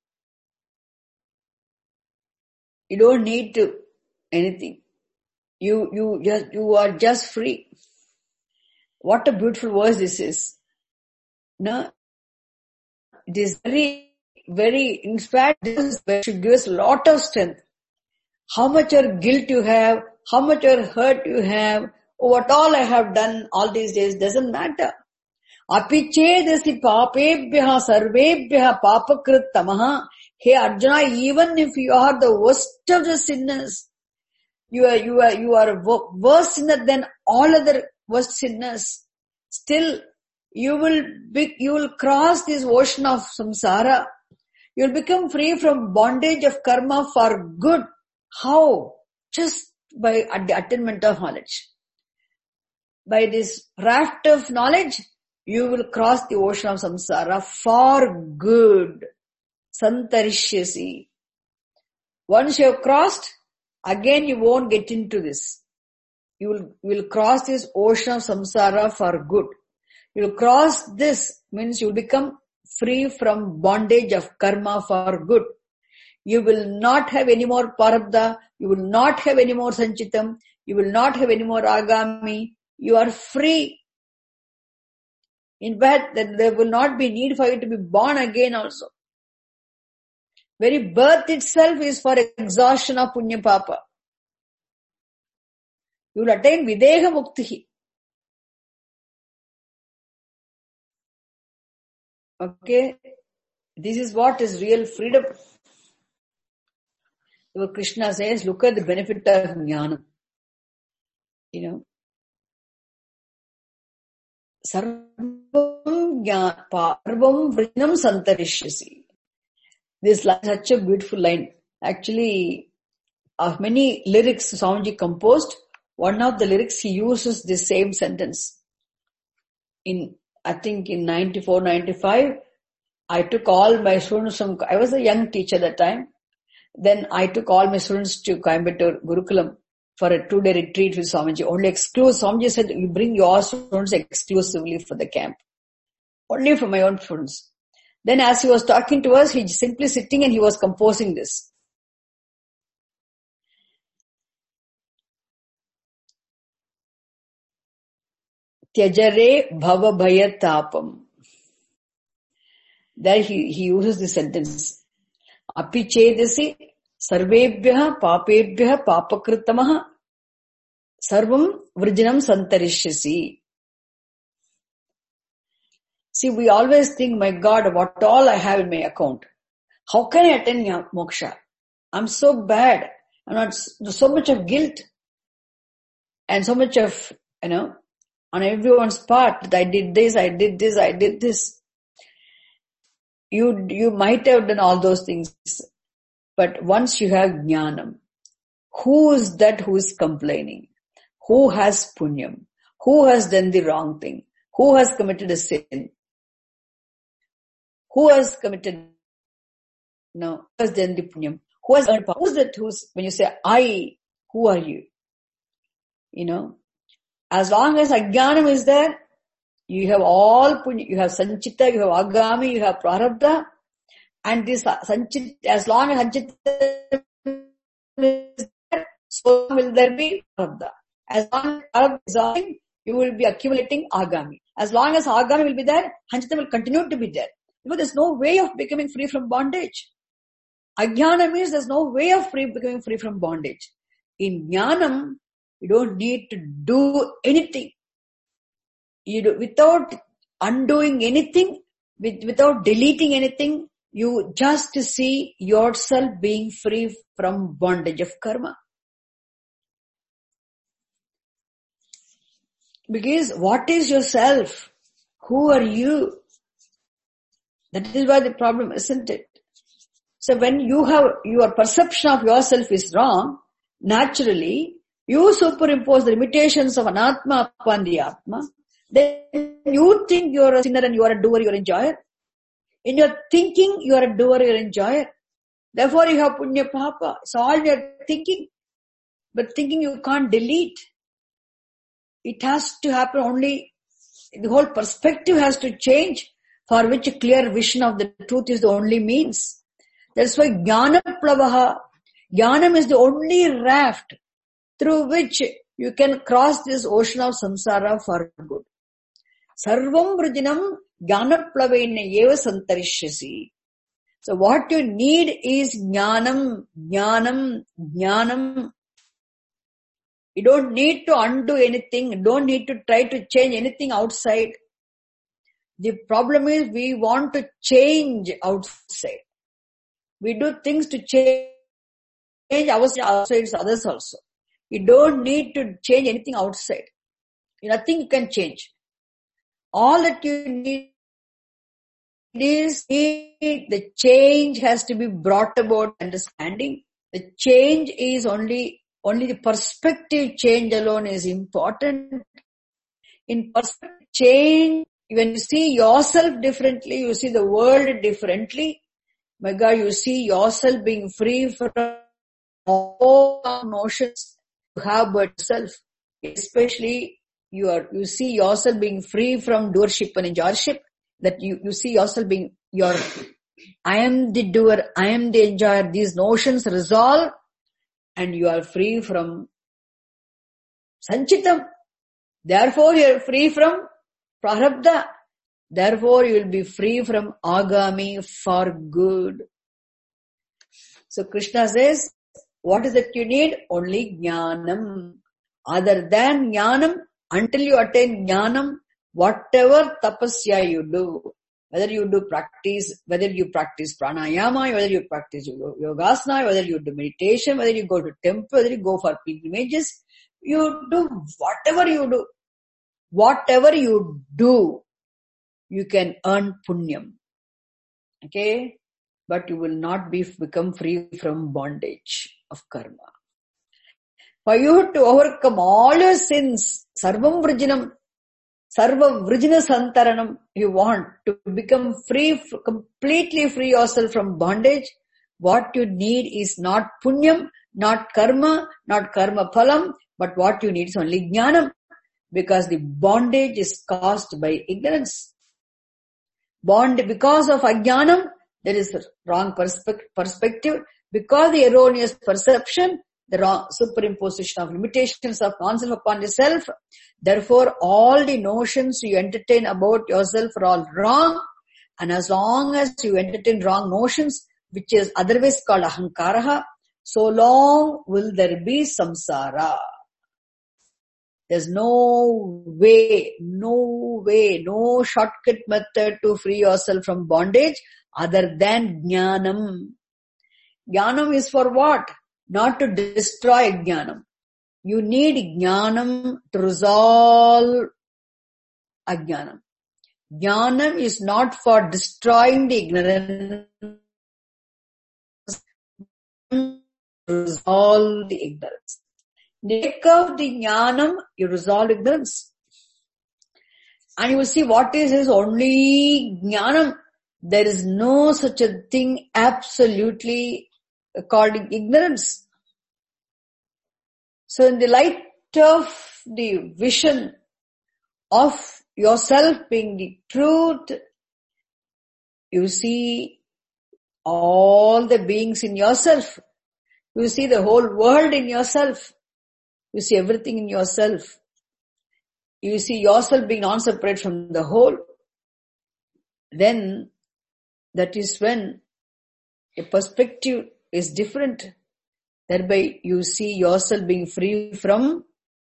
[SPEAKER 1] You don't need to anything. You, you just, you are just free. What a beautiful verse this is. No, it is very, very, in fact, this should give us a lot of strength. How much or guilt you have, how much or hurt you have, what all I have done all these days doesn't matter. Api chedasi papebhyaha sarvebhyaha papakrit tamaha. Hey Arjuna, even if you are the worst of the sinners, you are, you are, you are a worse sinner than all other worst sinners, still you will be, you will cross this ocean of samsara. You will become free from bondage of karma for good. How? Just by the attainment of knowledge. By this raft of knowledge, you will cross the ocean of samsara for good. Santarishyasi. Once you have crossed, again you won't get into this. You will, will cross this ocean of samsara for good. You will cross this, means you will become free from bondage of karma for good. You will not have any more parabdha. You will not have any more sanchitam. You will not have any more agami. You are free. In fact, that there will not be need for you to be born again also. Very birth itself is for exhaustion of punya papa. You will attain videha muktihi. Okay, this is what is real freedom. Lord Krishna says, look at the benefit of jnana. You know, sarvam jnana parvam vrinam santarishyasi. This line is such a beautiful line. Actually, of many lyrics Swamiji composed, one of the lyrics he uses this same sentence. In, I think in ninety-four ninety-five, I took all my students from, I was a young teacher at that time. Then I took all my students to Coimbatore Gurukulam for a two-day retreat with Swamiji. Only exclusive, Swamiji said, you bring your students exclusively for the camp. Only for my own students. Then as he was talking to us, he simply sitting and he was composing this. Tyajare bhava bhaya tapam. There he, he uses this sentence. Api chedasi sarvebhyaha papebhyaha papakritamaha sarvam vrijinam santarishyasi. See, we always think, my God, what all I have in my account. How can I attain moksha? I'm so bad. I'm not, so much of guilt and so much of, you know, on everyone's part that I did this, I did this, I did this. You, you might have done all those things, but once you have jnanam, who is that who is complaining? Who has punyam? Who has done the wrong thing? Who has committed a sin? Who has committed, no, who has done the punyam? Who has earned power? Who is that who's, when you say I, who are you? You know, as long as ajnanam is there, you have all punya, you have sanchita, you have agami, you have prarabdha, and this sanchita, as long as sanchita is there, so will there be prarabdha. As long as prarabdha is there, you will be accumulating agami. As long as agami will be there, sanchita will continue to be there. Because there's no way of becoming free from bondage. Ajnana means there's no way of free, becoming free from bondage. In jnanam, You don't need to do anything. You do, without undoing anything, with, without deleting anything, you just see yourself being free from bondage of karma. Because what is yourself? Who are you? That is why the problem, isn't it? So when you have, your perception of yourself is wrong, naturally, you superimpose the limitations of anatma upon the atma, then you think you are a sinner and you are a doer, you are an enjoyer. In your thinking, you are a doer, you are an enjoyer. Therefore you have punya papa. It's all your thinking. But thinking you can't delete. It has to happen only, the whole perspective has to change, for which a clear vision of the truth is the only means. That's why Jnana Plavaha, Jnanam is the only raft through which you can cross this ocean of samsara for good. Sarvam Vrajinam Jnana Plavena Eva Santarishyasi. So what you need is Jnanam, Jnanam, Jnanam. You don't need to undo anything. You don't need to try to change anything outside. The problem is we want to change outside. We do things to change ourselves, outside others also. You don't need to change anything outside. Nothing you can change. All that you need is the change has to be brought about understanding. The change is only, only the perspective change alone is important. In perspective change, when you see yourself differently, you see the world differently. My God, you see yourself being free from all notions you have but yourself. Especially you are, you see yourself being free from doership and enjoyership. That you, you see yourself being your, I am the doer, I am the enjoyer. These notions resolve and you are free from sanchitam. Therefore you are free from prarabdha. Therefore you will be free from agami for good. So Krishna says, what is it you need? Only jnanam. Other than jnanam, until you attain jnanam, whatever tapasya you do, whether you do practice, whether you practice pranayama, whether you practice yogasana, whether you do meditation, whether you go to temple, whether you go for pilgrimages, you do whatever you do. Whatever you do, you can earn punyam. Okay? But you will not be become free from bondage of karma. For you to overcome all your sins, sarvam vrajinam, sarva vrajina santaranam, you want to become free, completely free yourself from bondage, what you need is not punyam, not karma, not karma phalam, but what you need is only jnanam. Because the bondage is caused by ignorance. Bond, because of ajnanam, there is a wrong perspe- perspective. Because the erroneous perception, the wrong superimposition of limitations of non-self upon the self. Therefore, all the notions you entertain about yourself are all wrong. And as long as you entertain wrong notions, which is otherwise called ahankaraha, so long will there be samsara. There's no way, no way, no shortcut method to free yourself from bondage other than jnanam. Jnanam is for what? Not to destroy jnanam. You need jnanam to resolve ajnanam. Jnanam is not for destroying the ignorance, to resolve the ignorance. Take out the jnanam, you resolve ignorance. And you will see what is is only jnanam. There is no such a thing absolutely called ignorance. So in the light of the vision of yourself being the truth, you see all the beings in yourself. You see the whole world in yourself. You see everything in yourself. You see yourself being non-separate from the whole. Then, that is when a perspective is different. Thereby you see yourself being free from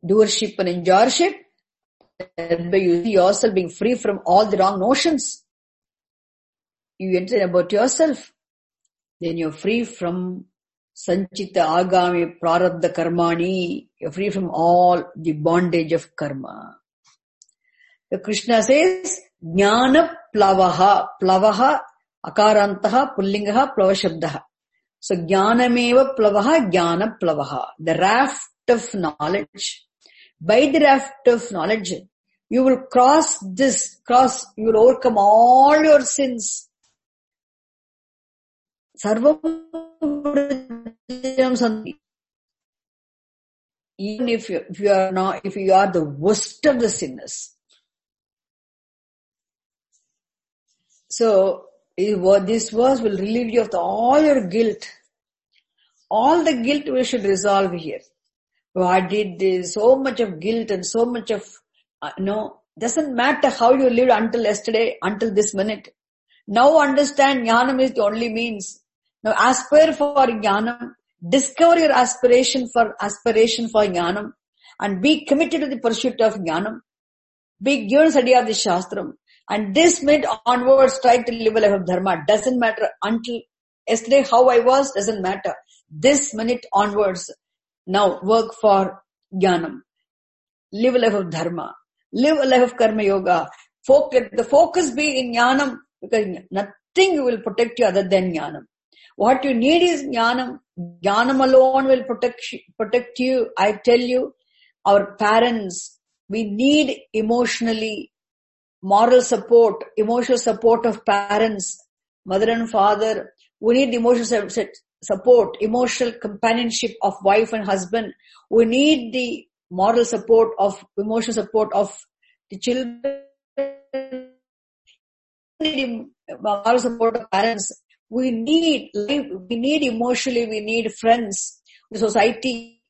[SPEAKER 1] doership and enjoyership, by you see yourself being free from all the wrong notions. You enter about yourself, then you're free from sanchita agami prarabdha karmani. You're free from all the bondage of karma. The Krishna says, jnana plavaha, plavaha akarantaha pullingaha plavashabdaha. So jnanameva plavaha, jnana plavaha. The raft of knowledge. By the raft of knowledge, you will cross this, cross, you will overcome all your sins. Sarvam Santi. Even if you, if you are not, if you are the worst of the sinners. So, this verse will relieve you of the, all your guilt. All the guilt we should resolve here. Oh, I did this, so much of guilt and so much of, uh, no, doesn't matter how you lived until yesterday, until this minute. Now understand jnanam is the only means. Now aspire for jnanam, discover your aspiration for, aspiration for jnanam, and be committed to the pursuit of jnanam. Be given study of the shastram. And this minute onwards, try to live a life of dharma. Doesn't matter until yesterday how I was, doesn't matter. This minute onwards, now work for jnanam. Live a life of dharma. Live a life of karma yoga. Focus, the focus be in jnanam, because nothing will protect you other than jnanam. What you need is jnanam. Jnanam alone will protect, protect you. I tell you, our parents, we need emotionally moral support, emotional support of parents, mother and father. We need emotional support, emotional companionship of wife and husband. We need the moral support of, emotional support of the children. We need moral support of parents. We need, we need emotionally, we need friends, the society,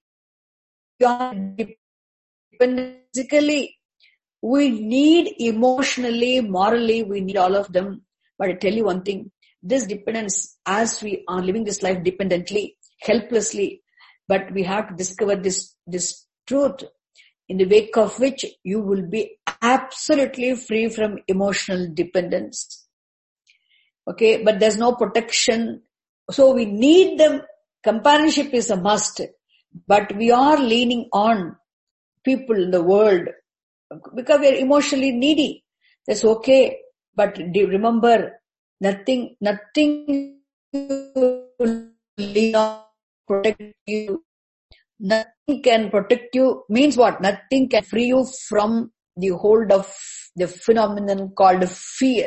[SPEAKER 1] physically. We need emotionally, morally, we need all of them. But I tell you one thing, this dependence, as we are living this life dependently, helplessly, but we have to discover this, this truth, in the wake of which you will be absolutely free from emotional dependence. Okay, but there's no protection. So we need them. Companionship is a must, but we are leaning on people in the world because we are emotionally needy. That's okay, but remember, nothing, nothing will lean on, protect you. Nothing can protect you means what? Nothing can free you from the hold of the phenomenon called fear.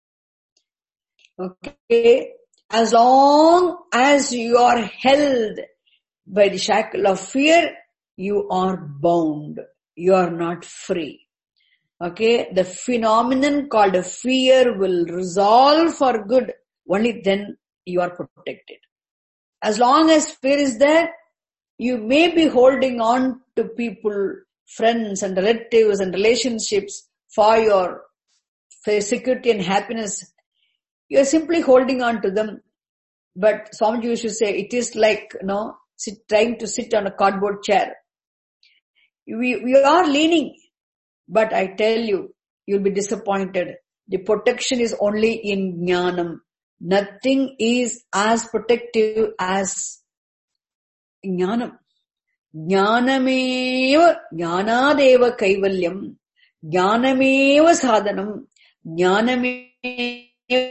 [SPEAKER 1] Okay, as long as you are held by the shackle of fear, you are bound. You are not free. Okay, the phenomenon called fear will resolve for good. Only then you are protected. As long as fear is there, you may be holding on to people, friends and relatives and relationships for your for security and happiness. You are simply holding on to them. But Swamiji used to say, it is like, you know, sit, trying to sit on a cardboard chair. We, we are leaning, but I tell you, you'll be disappointed. The protection is only in jnanam. Nothing is as protective as jnanam. Jnanameva, jnanadeva kaivalyam, jnanameva sadhanam, jnanameva.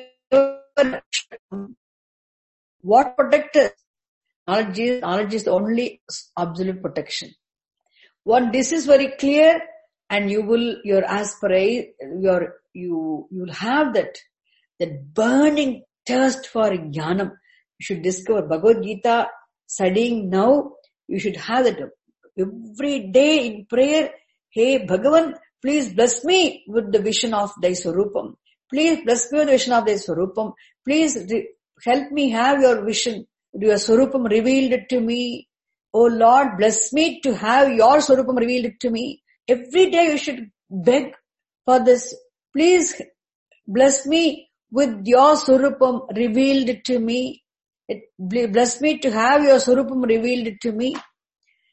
[SPEAKER 1] What protects us? Knowledge is, knowledge is the only absolute protection. When this is very clear, and you will, your aspirate, your, you, you will have that, that burning thirst for jnanam. You should discover Bhagavad Gita studying now. You should have that every day in prayer. Hey Bhagavan, please bless me with the vision of thy Swarupam. Please bless me with the vision of thy Swarupam. Please re- help me have your vision, your Swarupam revealed to me. Oh Lord, bless me to have your Swarupam revealed to me. Every day you should beg for this. Please bless me with your Swarupam revealed to me. It, bless me to have your Swarupam revealed to me.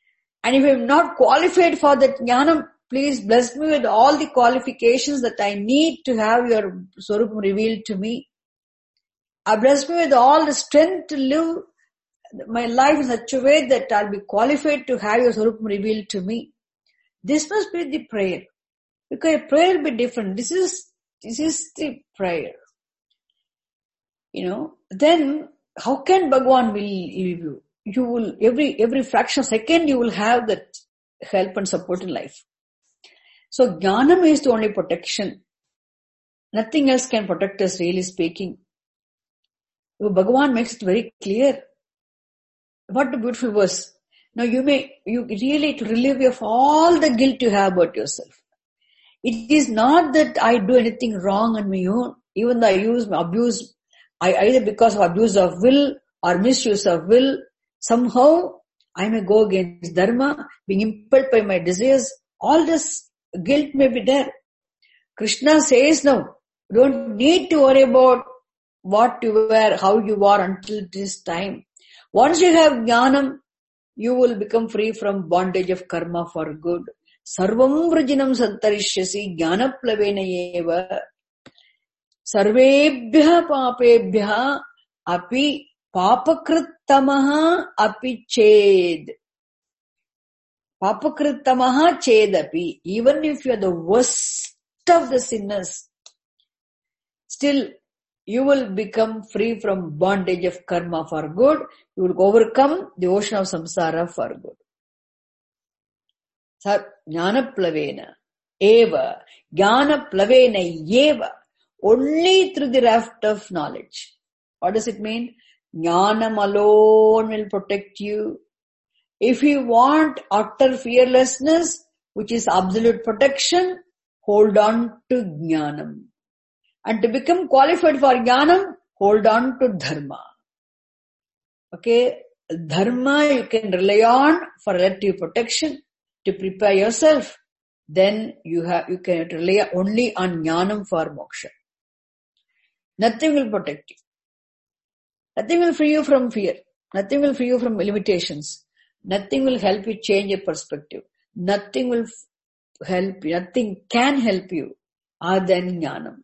[SPEAKER 1] And if I am not qualified for that jnanam, please bless me with all the qualifications that I need to have your Swarupam revealed to me. I bless me with all the strength to live my life in such a way that I'll be qualified to have your Swarupam revealed to me. This must be the prayer. Because prayer will be different. This is, this is the prayer. You know, then how can Bhagavan will leave you? You will, every, every fraction of a second you will have that help and support in life. So jnanam is the only protection. Nothing else can protect us, really speaking. Bhagavan makes it very clear. What a beautiful verse. Now you may, you really to relieve you of all the guilt you have about yourself. It is not that I do anything wrong on my own. Even though I use, abuse, I either because of abuse of will or misuse of will, somehow I may go against dharma, being impelled by my desires. All this guilt may be there. Krishna says now, you don't need to worry about what you were, how you are until this time. Once you have jnanam, you will become free from bondage of karma for good. Sarvam vrajinam santarishyasi jnanaplavena eva sarvebhya papebhya api papakrittamaha api ched. Papakrittamaha chedapi. Even if you are the worst of the sinners, still you will become free from bondage of karma for good. You will overcome the ocean of samsara for good. Sar jnanaplavena eva. Jnanaplavena eva. Only through the raft of knowledge. What does it mean? Jnanam alone will protect you. If you want utter fearlessness, which is absolute protection, hold on to jnanam. And to become qualified for jnanam, hold on to dharma. Okay, dharma you can rely on for relative protection to prepare yourself. Then you have you can rely only on jnanam for moksha. Nothing will protect you. Nothing will free you from fear. Nothing will free you from limitations. Nothing will help you change your perspective. Nothing will help you. Nothing can help you other than jnanam.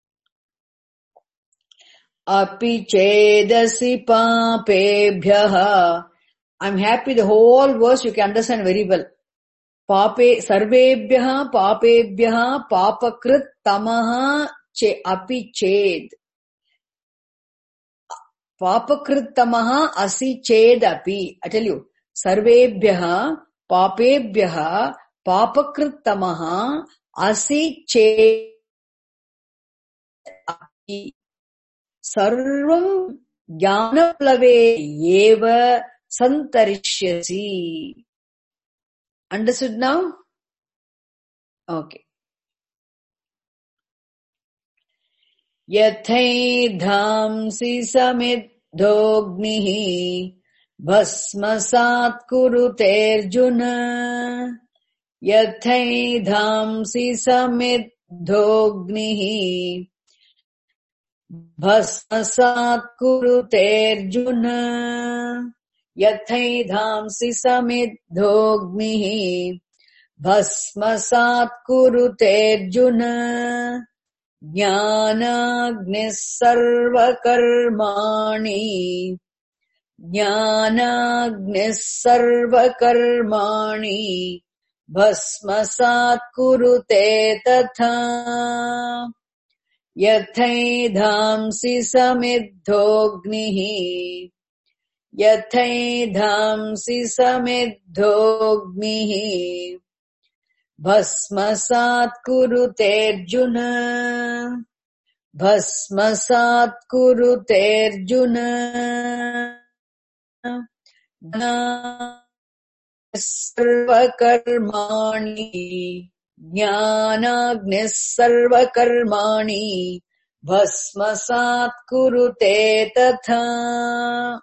[SPEAKER 1] Api chedasi papebhyaha. I'm happy the whole verse you can understand very well. Pape sarvebhyaha papebhyaha papakrit tamaha che api ched. Papakrit tamaha asi ched api. I tell you, sarvebhyaha papebhyaha papakrit tamaha asi ched api. Sarvam jnanaplave eva santarishyasi. Understood now? Okay. Yathai-dhamsi samidhognihi bhasmasat kuruterjuna. Yathai-dhamsi samidhognihi Bhasmasat kuruterjuna. Yathai-dhamsi samidhognihi Bhasmasat kuruterjuna. Jnanagnis sarvakarmani. Jnanagnis sarvakarmani Bhasmasat kurute tatha. Yathai-dhamsi samidhognihi. Yathai-dhamsi samidhognihi Bhasmasat kuruterjuna. Bhasmasat kuruterjuna. Sarvakarmani. Jnanagnis sarvakarmani bhasmasat kurute tatha.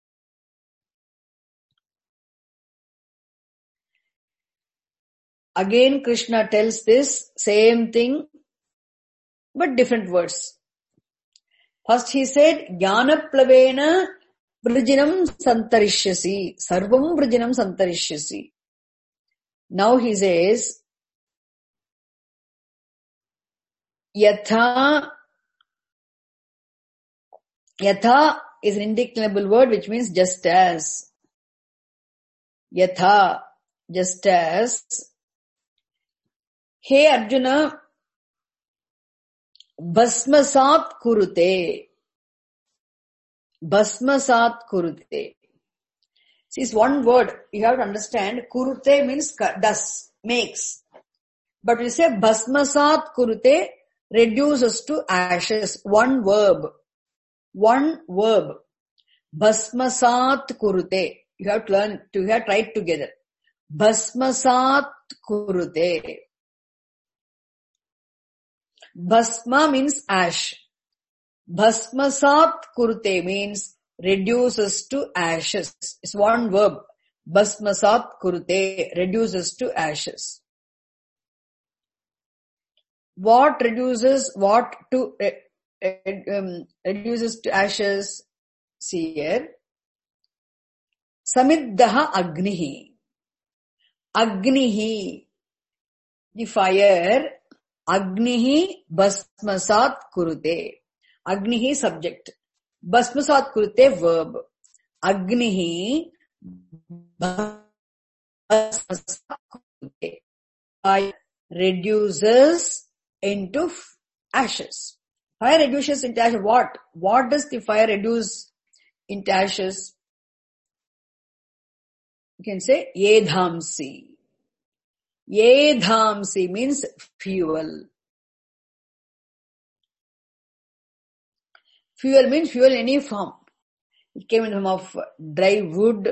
[SPEAKER 1] Again Krishna tells this same thing but different words. First he said jnanaplavena vrijinam santarishyasi. Sarvam vrijinam santarishyasi. Now he says, Yatha, Yatha is an indeclinable word which means just as. Yatha, just as. Hey Arjuna, Bhasmasat kurute. Bhasmasat kurute. See, it's one word. You have to understand. Kurute means does, makes. But we say Bhasmasat kurute reduces to ashes. One verb. One verb. Bhasmasat kurute. You have to learn, to have to write together. Bhasmasat kurute. Bhasma means ash. Bhasmasat kurute means reduces to ashes. It's one verb. Bhasmasat kurute reduces to ashes. What reduces, what to, uh, um, reduces to ashes? See here. Samiddaha agnihi. Agnihi. The fire. Agnihi bhasmasat kurute. Agnihi subject. Bhasmasat kurute verb. Agnihi bhasmasat kurute. Fire reduces into ashes. Fire reduces into ashes. What? What does the fire reduce into ashes? You can say yedhamsi. Yedhamsi means fuel. Fuel means fuel in any form. It came in the form of dry wood,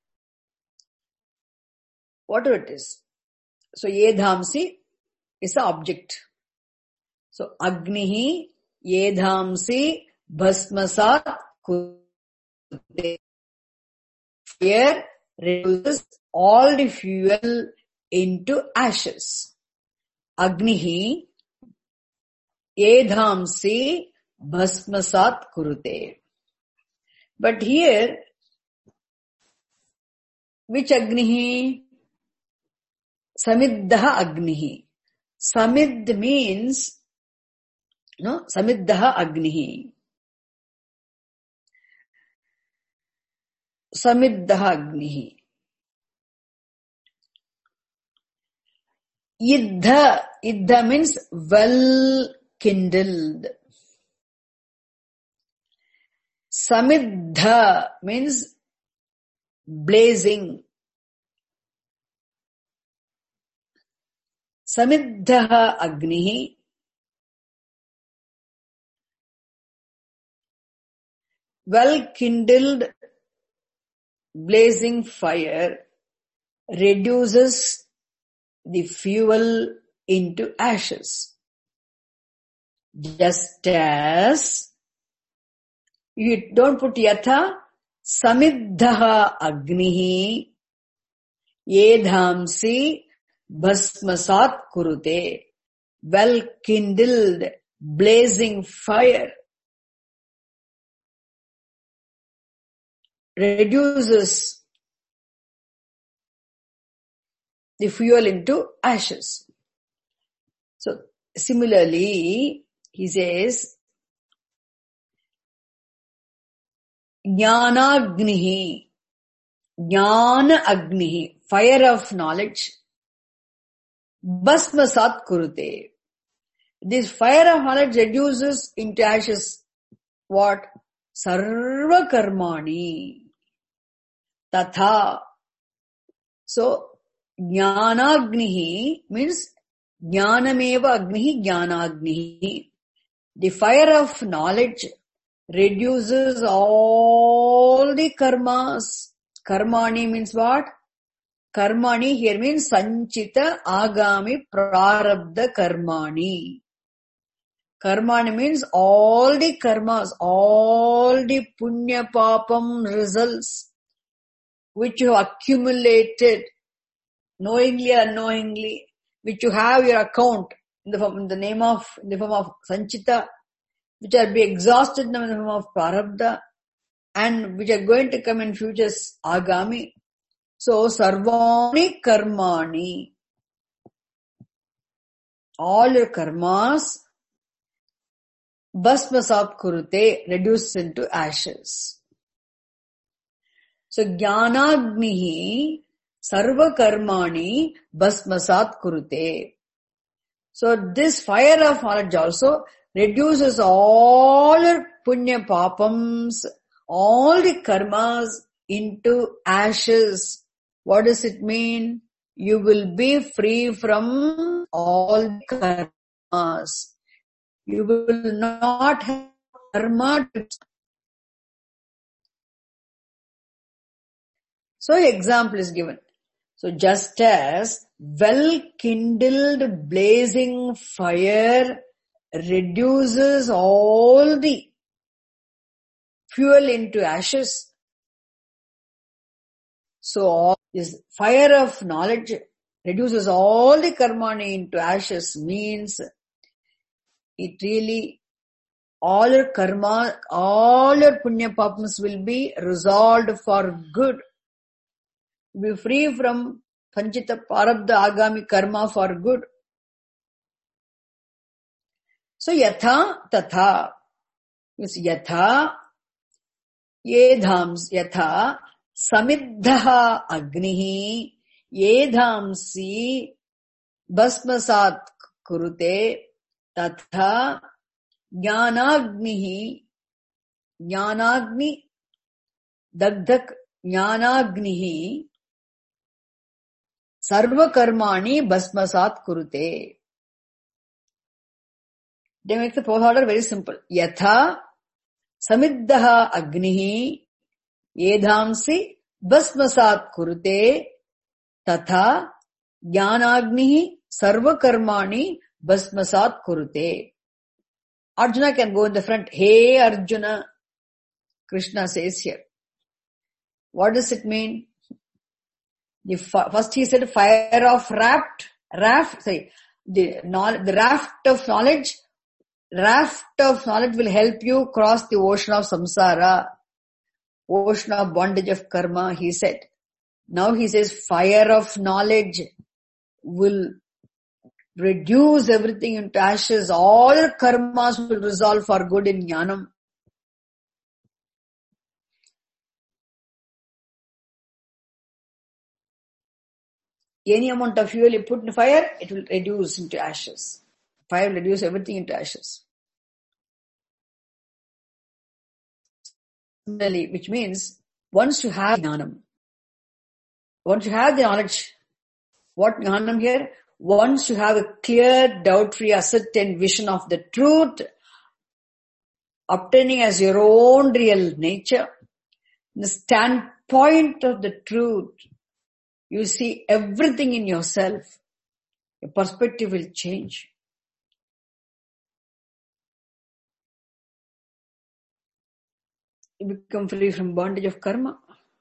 [SPEAKER 1] whatever it is. So yedhamsi is the object. So agnihi yedhamsi bhasmasat kurute. Fire reduces all the fuel into ashes. Agnihi yedhamsi bhasmasat kurute. But here, which agnihi? Samiddaha agnihi. Samid means, no, samiddaha agnihi. Samiddaha agnihi. Iddha, iddha means well kindled. Samidha means blazing. Samiddaha agnihi. Well kindled blazing fire reduces the fuel into ashes. Just as you don't put yatha, samiddaha agnihi yedhamsi bhasmasat kurute. Well kindled blazing fire reduces the fuel into ashes. So similarly, he says, Jnanagnihi, Jnana Agnihi, fire of knowledge, Bhasmasat kurute. This fire of knowledge reduces into ashes what? Sarva karmani. Tatha. So, Jnanagnihi means Jnanameva Agnihi Jnanagnihi. The fire of knowledge reduces all the karmas. Karmani means what? Karmani here means Sanchita Agami Prarabdha Karmani. Karmani means all the karmas, all the punya papam results which you have accumulated knowingly or unknowingly, which you have your account in the form, in the name of, in the form of Sanchita, which are be exhausted in the form of Prarabdha, and which are going to come in futures Agami. So, Sarvani Karmani. all your karmas, bhasmasat kurute, reduces into ashes. So jnanagnihi sarva karmani bhasmasat kurute. So this fire of knowledge also reduces all your punya papams, all the karmas into ashes. What does it mean? You will be free from all the karmas. You will not have karma. So example is given. So just as well-kindled blazing fire reduces all the fuel into ashes, so all this fire of knowledge reduces all the karmani into ashes means it really, all your karma, all your punya papams will be resolved for good. Be free from panchita parabdha agami karma for good. So yatha tatha. Means yatha, yedhams, yatha, samiddha agnihi, yedhamsi, bhasmasat kurute, tatha, jnanagnihi, jnanagni, dagdak, jnanagnihi, sarva karmani bhasmasat kurute. They make the fourth order very simple. Yatha samiddaha agnihi yedhamsi bhasmasat kurute tatha jnanagnihi sarva karmani bhasmasat kurute. Arjuna can go in the front. Hey Arjuna, Krishna says here. What does it mean? The first he said fire of raft, raft, sorry, the, the raft of knowledge, raft of knowledge will help you cross the ocean of samsara, ocean of bondage of karma, he said. Now he says fire of knowledge will reduce everything into ashes. All karmas will resolve for good in jnanam. Any amount of fuel you put in fire, it will reduce into ashes. Fire will reduce everything into ashes. Similarly, which means once you have jnanam, once you have the knowledge, what jnanam here? Once you have a clear, doubt-free, ascertained vision of the truth, obtaining as your own real nature, the standpoint of the truth, you see everything in yourself. Your perspective will change. You become free from bondage of karma.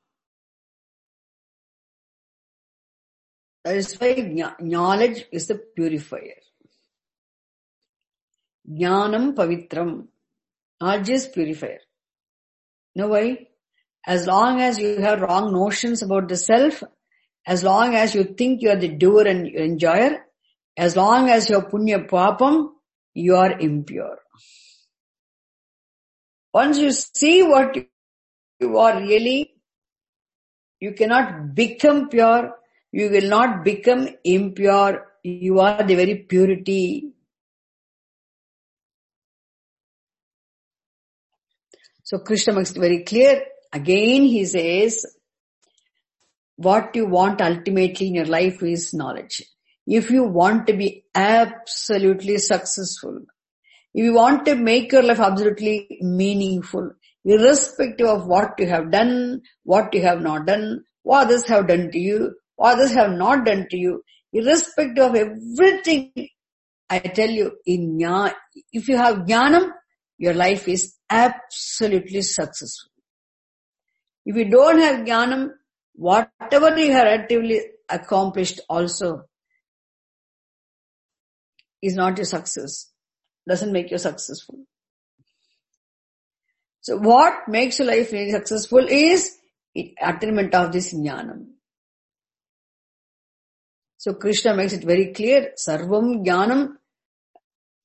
[SPEAKER 1] That is why knowledge is the purifier. Jnanam pavitram. Knowledge is purifier. Know why? As long as you have wrong notions about the self, as long as you think you are the doer and enjoyer, as long as you have punya papam, you are impure. Once you see what you are really, you cannot become pure, you will not become impure, you are the very purity. So Krishna makes it very clear. Again he says, what you want ultimately in your life is knowledge. If you want to be absolutely successful, if you want to make your life absolutely meaningful, irrespective of what you have done, what you have not done, what others have done to you, what others have not done to you, irrespective of everything, I tell you, in jnana, if you have jnanam, your life is absolutely successful. If you don't have jnanam, whatever you have relatively accomplished also is not your success. Doesn't make you successful. So what makes your life really successful is attainment of this jnanam. So Krishna makes it very clear, sarvam jnanam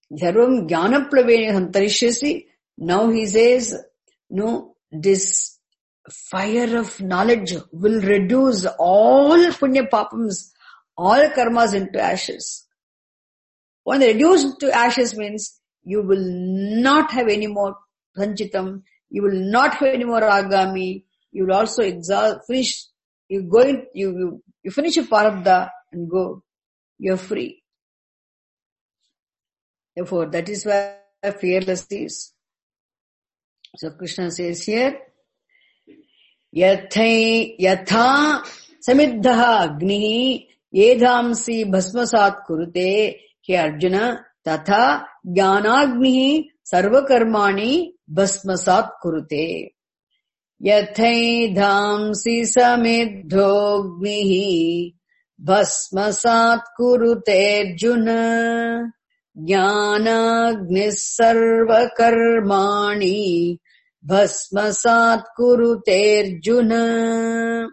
[SPEAKER 1] Sarvam Jnanaplavena Santarishyasi. Now he says, no, this fire of knowledge will reduce all punya papams, all karmas into ashes. When they reduce to ashes means you will not have any more sanchitam, you will not have any more agami, you will also exhaust, finish, you go in, you, you, you finish your parabdha and go, you're free. Therefore, that is where fearless is. So Krishna says here, Yathai, Yatha Samiddha Agnihi Yedhamsi Bhasmasat Kurute He Arjuna Tatha Jnanagnihi Sarvakarmani Bhasmasat Kurute Yathai Dhamsi Samiddhognihi Bhasmasat Kurute Arjuna Jnanagnis Sarvakarmani Bhasmasat Kurute Arjuna.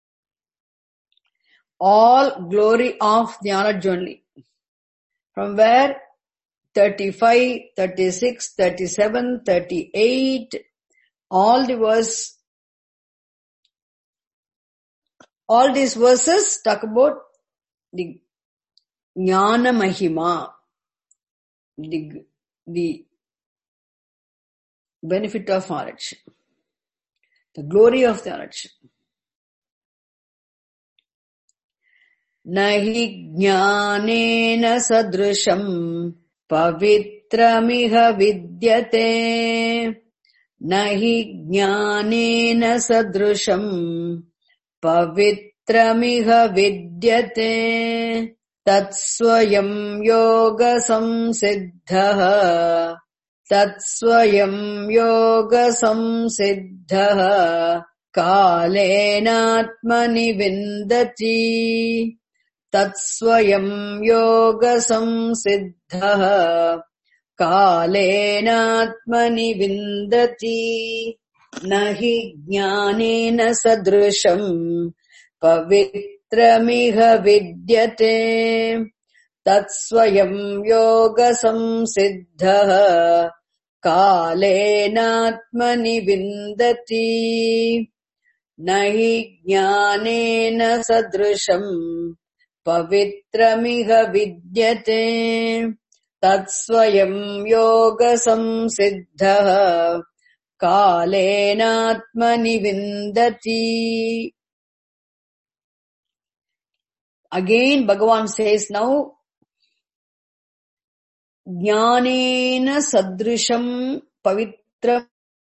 [SPEAKER 1] All glory of the knowledge only. From where? thirty-five, thirty-six, thirty-seven, thirty-eight, all the verse, all these verses talk about the Jnana Mahima, the, the benefit of knowledge, the glory of the knowledge. Nahi jnanena sadrusham pavitramiha vidyate. Nahi jnanena sadrusham pavitramiha vidyate. Tatsvayam yoga samsiddhaha. Tatsvayam yoga samsiddhaha. Kalenatmani vindati. Tatsvayam yoga samsiddhaha. Kalenatmani vindati. Nahi jnanena sadrusham pavitramiha vidyate. Tatsvayam yoga samsiddhaha. Kalenatmani vindati. Nahi jnanena sadrusham pavitramiha vidyate. Tatsvayam yoga samsiddhaha. Kalenatmani vindati. Again Bhagavan says now, Jnanena sadrusham pavitram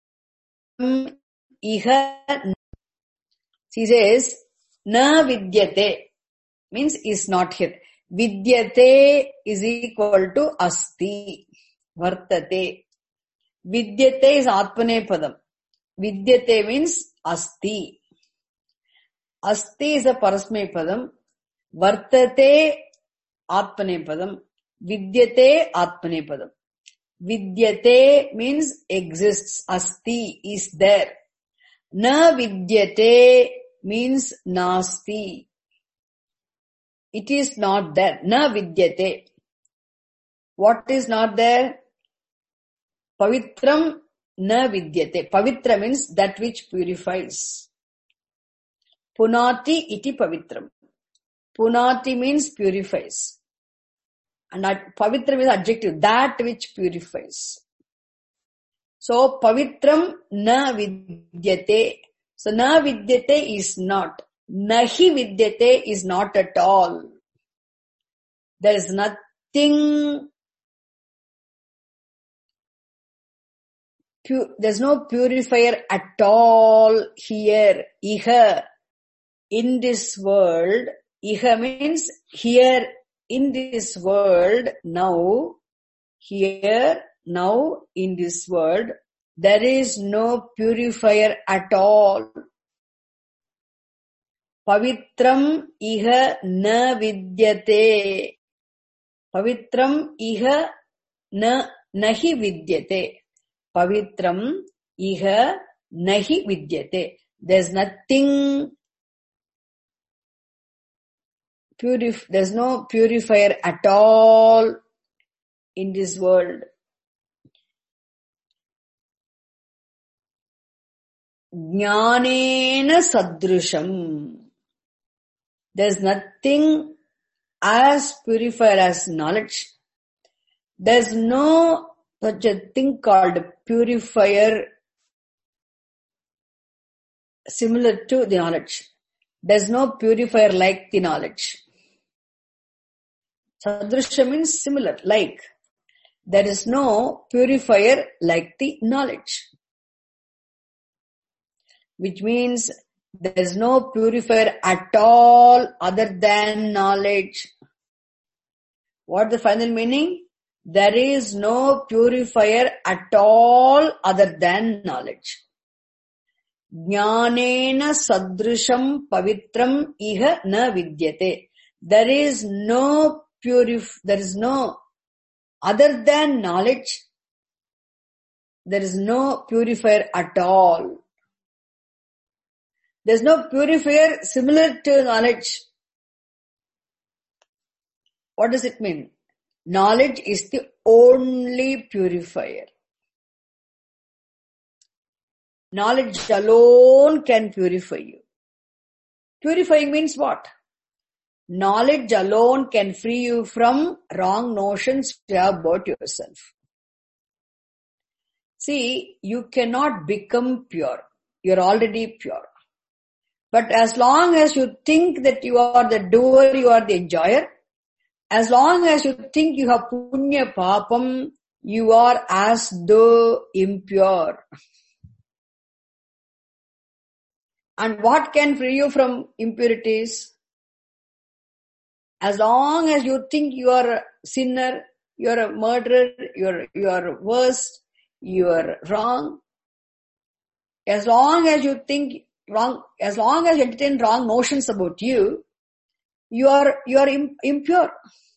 [SPEAKER 1] iha. He says, na vidyate means is not here. Vidyate is equal to asti. Vartate. Vidyate is atmane padam. Vidyate means asti. Asti is a parasme padam. Vartate atmane padam. Vidyate atmane padam. Vidyate means exists. Asti is there. Na vidyate means nasti. It is not there. Na vidyate. What is not there? Pavitram na vidyate. Pavitra means that which purifies. Punati iti pavitram. Punati means purifies. And pavitram is adjective. That which purifies. So, pavitram na vidyate. So, na vidyate is not. Nahi vidyate is not at all. There is nothing, pu- there's no purifier at all here. Iha, in this world, iha means here in this world, now, here, now in this world, there is no purifier at all. Pavitram iha na vidyate. Pavitram iha na nahi vidyate. Pavitram iha nahi vidyate. There's nothing purif- there's no purifier at all in this world. Jnanena sadrusham. There's nothing as purifier as knowledge. There's no such a thing called purifier similar to the knowledge. There's no purifier like the knowledge. Sadrusha means similar, like. There is no purifier like the knowledge. Which means there is no purifier at all other than knowledge. What the final meaning? There is no purifier at all other than knowledge. Jnanena sadrusham pavitram iha na vidyate. There is no purif, there is no, other than knowledge, there is no purifier at all. There is no purifier similar to knowledge. What does it mean? Knowledge is the only purifier. Knowledge alone can purify you. Purifying means what? Knowledge alone can free you from wrong notions you have about yourself. See, you cannot become pure. You're already pure. But as long as you think that you are the doer, you are the enjoyer, as long as you think you have punya papam, you are as though impure. And what can free you from impurities? As long as you think you are a sinner, you are a murderer, you are, you are worst, you are wrong. As long as you think wrong, as long as you entertain wrong notions about you, you are, you are impure.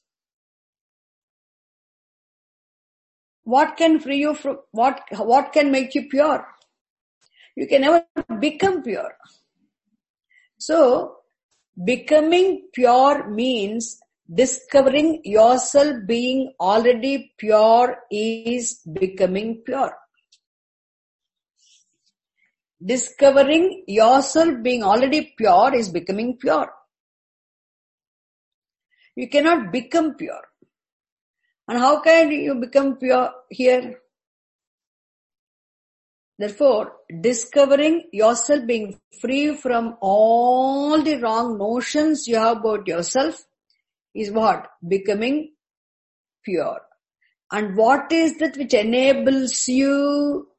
[SPEAKER 1] What can free you from, what, what can make you pure? You can never become pure. So, becoming pure means discovering yourself being already pure is becoming pure. Discovering yourself being already pure is becoming pure. You cannot become pure. And how can you become pure here? Therefore, discovering yourself being free from all the wrong notions you have about yourself is what? Becoming pure. And what is that which enables you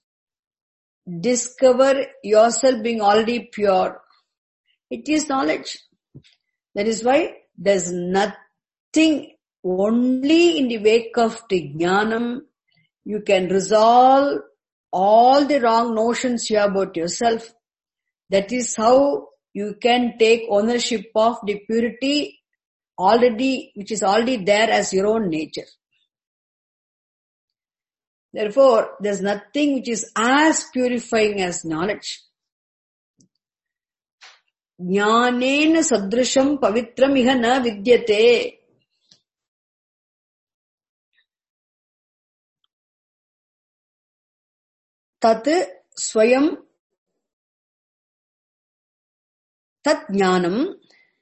[SPEAKER 1] discover yourself being already pure? It is knowledge. That is why there's nothing, only in the wake of the jnanam you can resolve all the wrong notions you have about yourself. That is how you can take ownership of the purity already, which is already there as your own nature. Therefore, there's nothing which is as purifying as knowledge. Jnanena sadrusham pavitram iha na vidyate. Tat swayam tat jnanam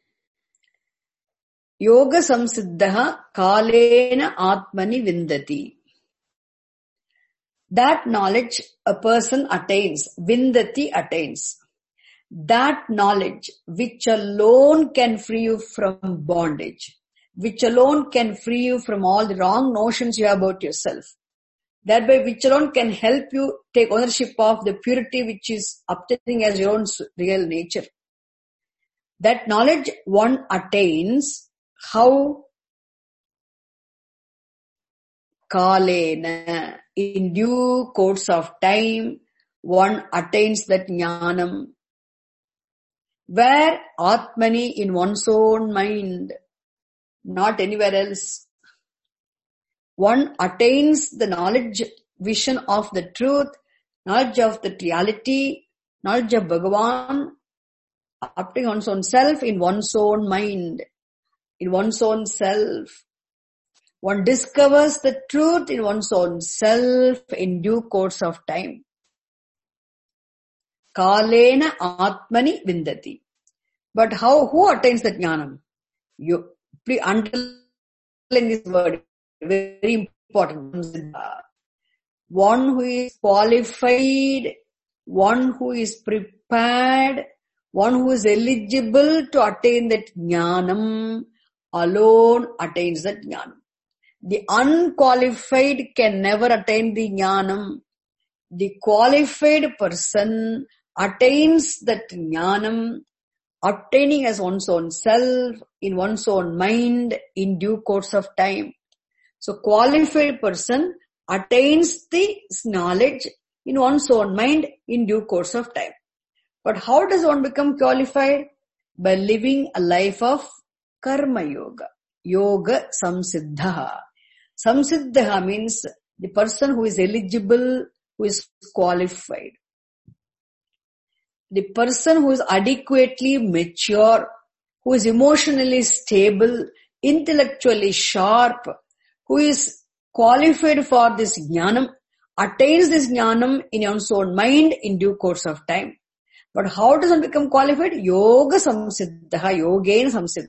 [SPEAKER 1] yoga samsiddha kalena atmani vindati. That knowledge a person attains, vindati attains. That knowledge which alone can free you from bondage, which alone can free you from all the wrong notions you have about yourself. Thereby which alone can help you take ownership of the purity which is obtaining as your own real nature. That knowledge one attains, how? Kalena. In due course of time, one attains that jnanam. Where? Atmani, in one's own mind, not anywhere else. One attains the knowledge, vision of the truth, knowledge of the reality, knowledge of Bhagavan, obtaining one's own self in one's own mind, in one's own self. One discovers the truth in one's own self in due course of time. Kalena atmani vindati. But how, who attains that jnanam? You, please underline this word, very important. One who is qualified, one who is prepared, one who is eligible to attain that jnanam alone attains that jnanam. The unqualified can never attain the jnanam. The qualified person attains that jnanam, obtaining as one's own self, in one's own mind, in due course of time. So qualified person attains the knowledge in one's own mind in due course of time. But how does one become qualified? By living a life of karma yoga. Yoga samsiddha. Samsiddha means the person who is eligible, who is qualified. The person who is adequately mature, who is emotionally stable, intellectually sharp, who is qualified for this jnanam, attains this jnanam in one's own mind in due course of time. But how does one become qualified? Yoga samsiddha, yogena samsiddha.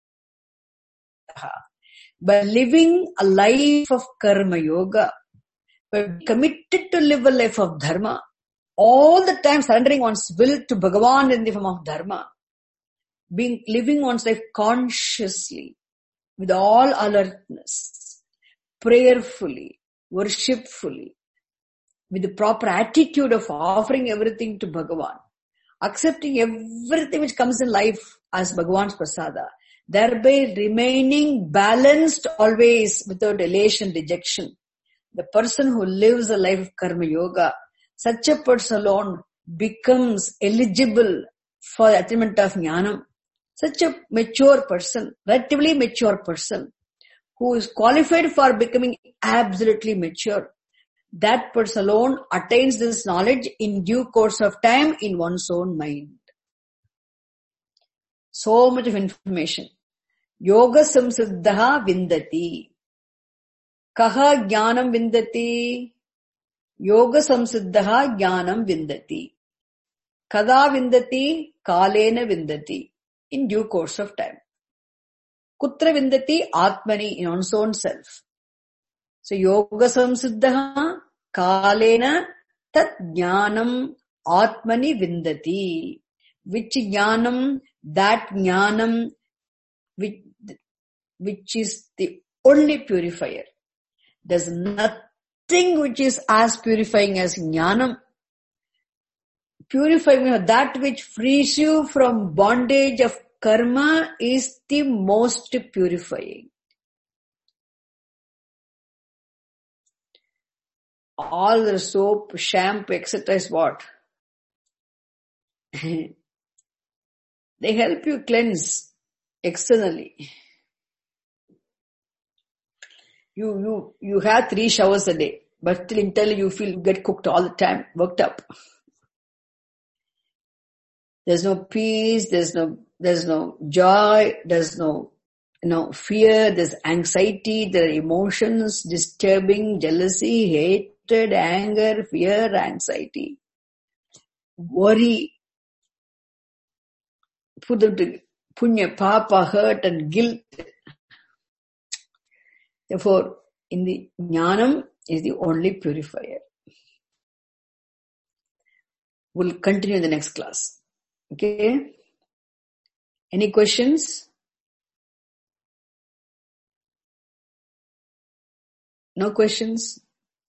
[SPEAKER 1] By living a life of karma yoga, by committed to live a life of dharma, all the time surrendering one's will to Bhagavan in the form of dharma, being living one's life consciously, with all alertness, prayerfully, worshipfully, with the proper attitude of offering everything to Bhagavan, accepting everything which comes in life as Bhagavan's prasada, thereby remaining balanced always without elation, rejection. The person who lives a life of karma yoga, such a person alone becomes eligible for the attainment of jnanam. Such a mature person, relatively mature person, who is qualified for becoming absolutely mature, that person alone attains this knowledge in due course of time in one's own mind. So much of information. Yoga samsiddha vindati. Kaha jnanam vindati. Yoga samsiddha jnanam vindati. Kada vindati, kalena vindati. In due course of time. Kutra vindati, atmani, in one's own self. So yoga samsiddha kalena tat jnanam atmani vindati. Which jnanam, that jnanam, which, which is the only purifier. There's nothing which is as purifying as jnanam. Purifying, that which frees you from bondage of karma is the most purifying. All the soap, shampoo, et cetera is what? They help you cleanse externally. You, you, you have three showers a day, but still internally you feel you get cooked all the time, worked up. There's no peace, there's no, there's no joy, there's no, you know, fear, there's anxiety, there are emotions, disturbing, jealousy, hatred, anger, fear, anxiety, worry, put them to punya, papa, hurt and guilt. Therefore, in the jnanam is the only purifier. We'll continue in the next class. Okay? Any questions? No questions?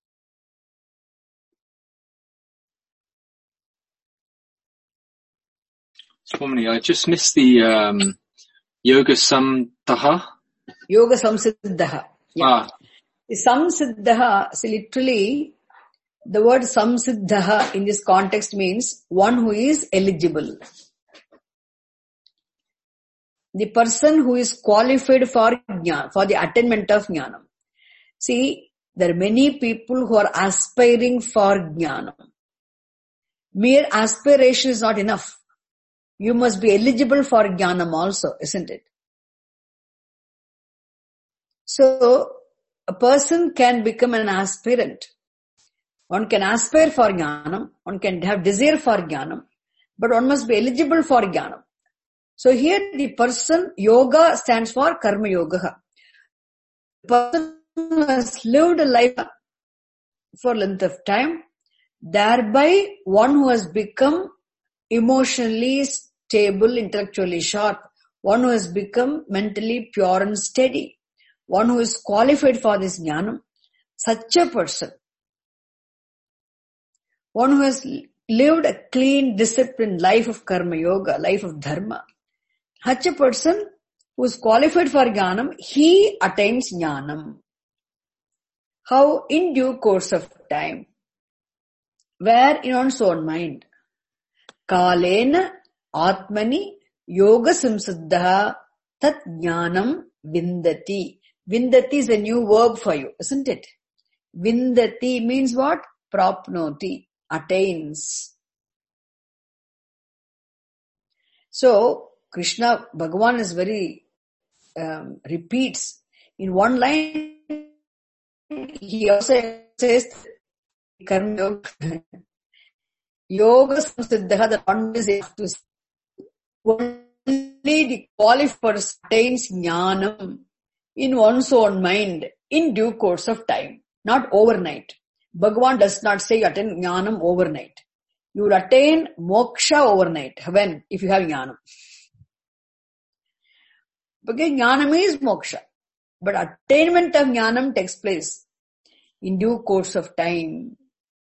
[SPEAKER 2] Swamini, I just missed the um, Yoga Samsiddha.
[SPEAKER 1] Yoga Samsiddha. Yeah.
[SPEAKER 2] Ah.
[SPEAKER 1] The Samsiddha, see literally, the word Samsiddha in this context means one who is eligible. The person who is qualified for jnana, for the attainment of jnanam. See, there are many people who are aspiring for jnanam. Mere aspiration is not enough. You must be eligible for jnanam also, isn't it? So, a person can become an aspirant. One can aspire for jnanam, one can have desire for jnanam, but one must be eligible for jnanam. So here the person, yoga stands for karma yoga. The person who has lived a life for length of time, thereby one who has become emotionally stable, intellectually sharp, one who has become mentally pure and steady, one who is qualified for this jnanam, such a person, one who has lived a clean, disciplined life of karma yoga, life of dharma, such a person who is qualified for jnanam, he attains jnanam. How? In due course of time. Where? In one's own mind. Kalena atmani yoga samsiddha tat jnanam vindati. Vindati is a new verb for you, isn't it? Vindati means what? Prapnoti, attains. So, Krishna, Bhagavan is very, um, repeats. In one line, he also says, Karma Yoga, Yoga Samsiddha, the one is able to only the qualified person attains jnanam in one's own mind in due course of time, not overnight. Bhagavan does not say you attain jnanam overnight. You will attain moksha overnight. When? If you have jnanam. Because jnanam is moksha. But attainment of jnanam takes place in due course of time.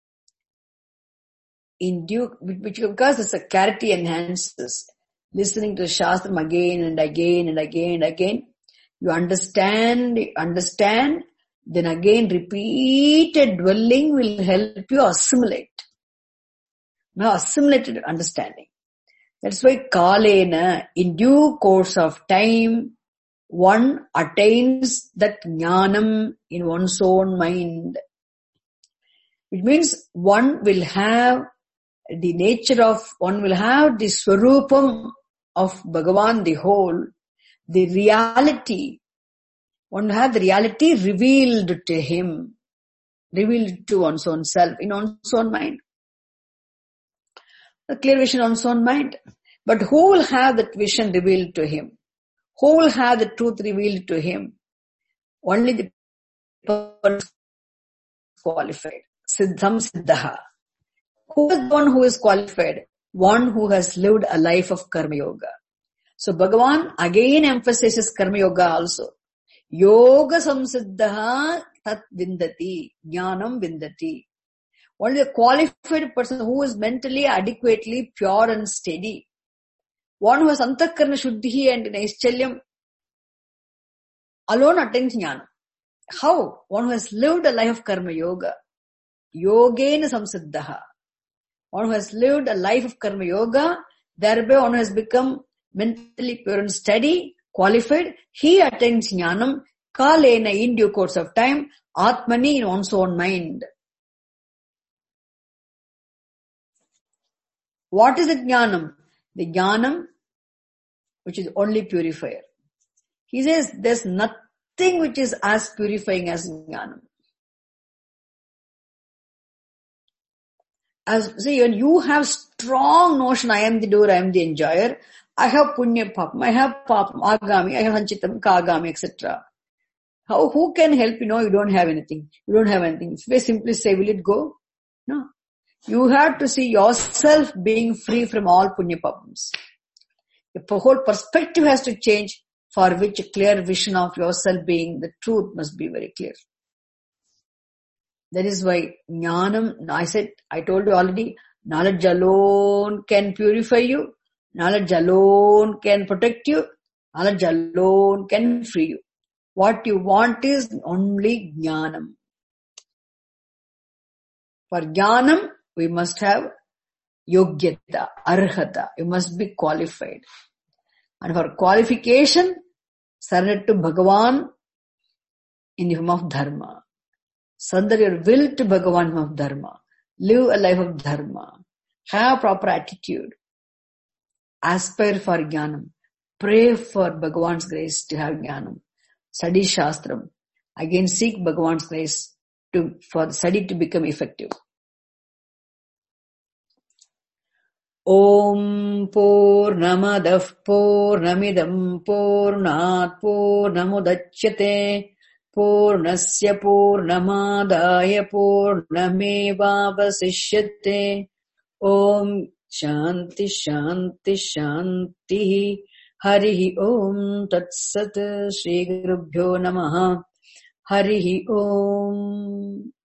[SPEAKER 1] In due, which because it's a clarity enhances. Listening to Shastram again and again and again and again. You understand, you understand, then again repeated dwelling will help you assimilate. Now assimilated understanding. That's why Kalena, in due course of time, one attains that jnanam in one's own mind. Which means one will have the nature of, one will have the swarupam of Bhagavan, the whole, the reality. One will have the reality revealed to him, revealed to one's own self, in one's own mind. A clear vision on one's own mind. But who will have that vision revealed to him? Who will have the truth revealed to him? Only the person qualified. Siddham Siddhaha. Who is the one who is qualified? One who has lived a life of Karma Yoga. So Bhagavan again emphasizes Karma Yoga also. Yoga samsiddhaha tat vindati. Jnanam vindati. Only the qualified person who is mentally adequately pure and steady. One who has antakarna shuddhi and naischalya alone attains jnana. How? One who has lived a life of Karma Yoga. Yogena samsiddhaha. One who has lived a life of Karma Yoga, thereby one who has become mentally pure and steady, qualified, he attains jnanam, kalena in due course of time, atmani in one's own mind. What is the jnanam? The jnanam, which is only purifier. He says there's nothing which is as purifying as jnanam. As, see, when you have strong notion, I am the doer, I am the enjoyer, I have punya papam, I have papam, agami, I have sanchitam, kagami, et cetera. How, who can help you know you don't have anything? You don't have anything. If they simply say, will it go? No. You have to see yourself being free from all punya papams. The whole perspective has to change, for which a clear vision of yourself being the truth must be very clear. That is why jnanam, I said, I told you already, knowledge alone can purify you, knowledge alone can protect you, knowledge alone can free you. What you want is only jnanam. For jnanam, we must have yogyata, arhata. You must be qualified. And for qualification, surrender to Bhagavan in the form of dharma. Surrender your will to Bhagavan of dharma. Live a life of dharma. Have proper attitude. Aspire for jnanam. Pray for Bhagavan's grace to have jnanam. Study Shastram. Again seek Bhagavan's grace to, for the study to become effective. Om Purnamadah Purnamidam Purnat Purnamudachyate Purnasya Purnamadaya Purnamevavasishyate. Om Shanti Shanti Shanti. Harihi Om Tat Sat. Shri Gurubhyo Namaha. Harihi Om.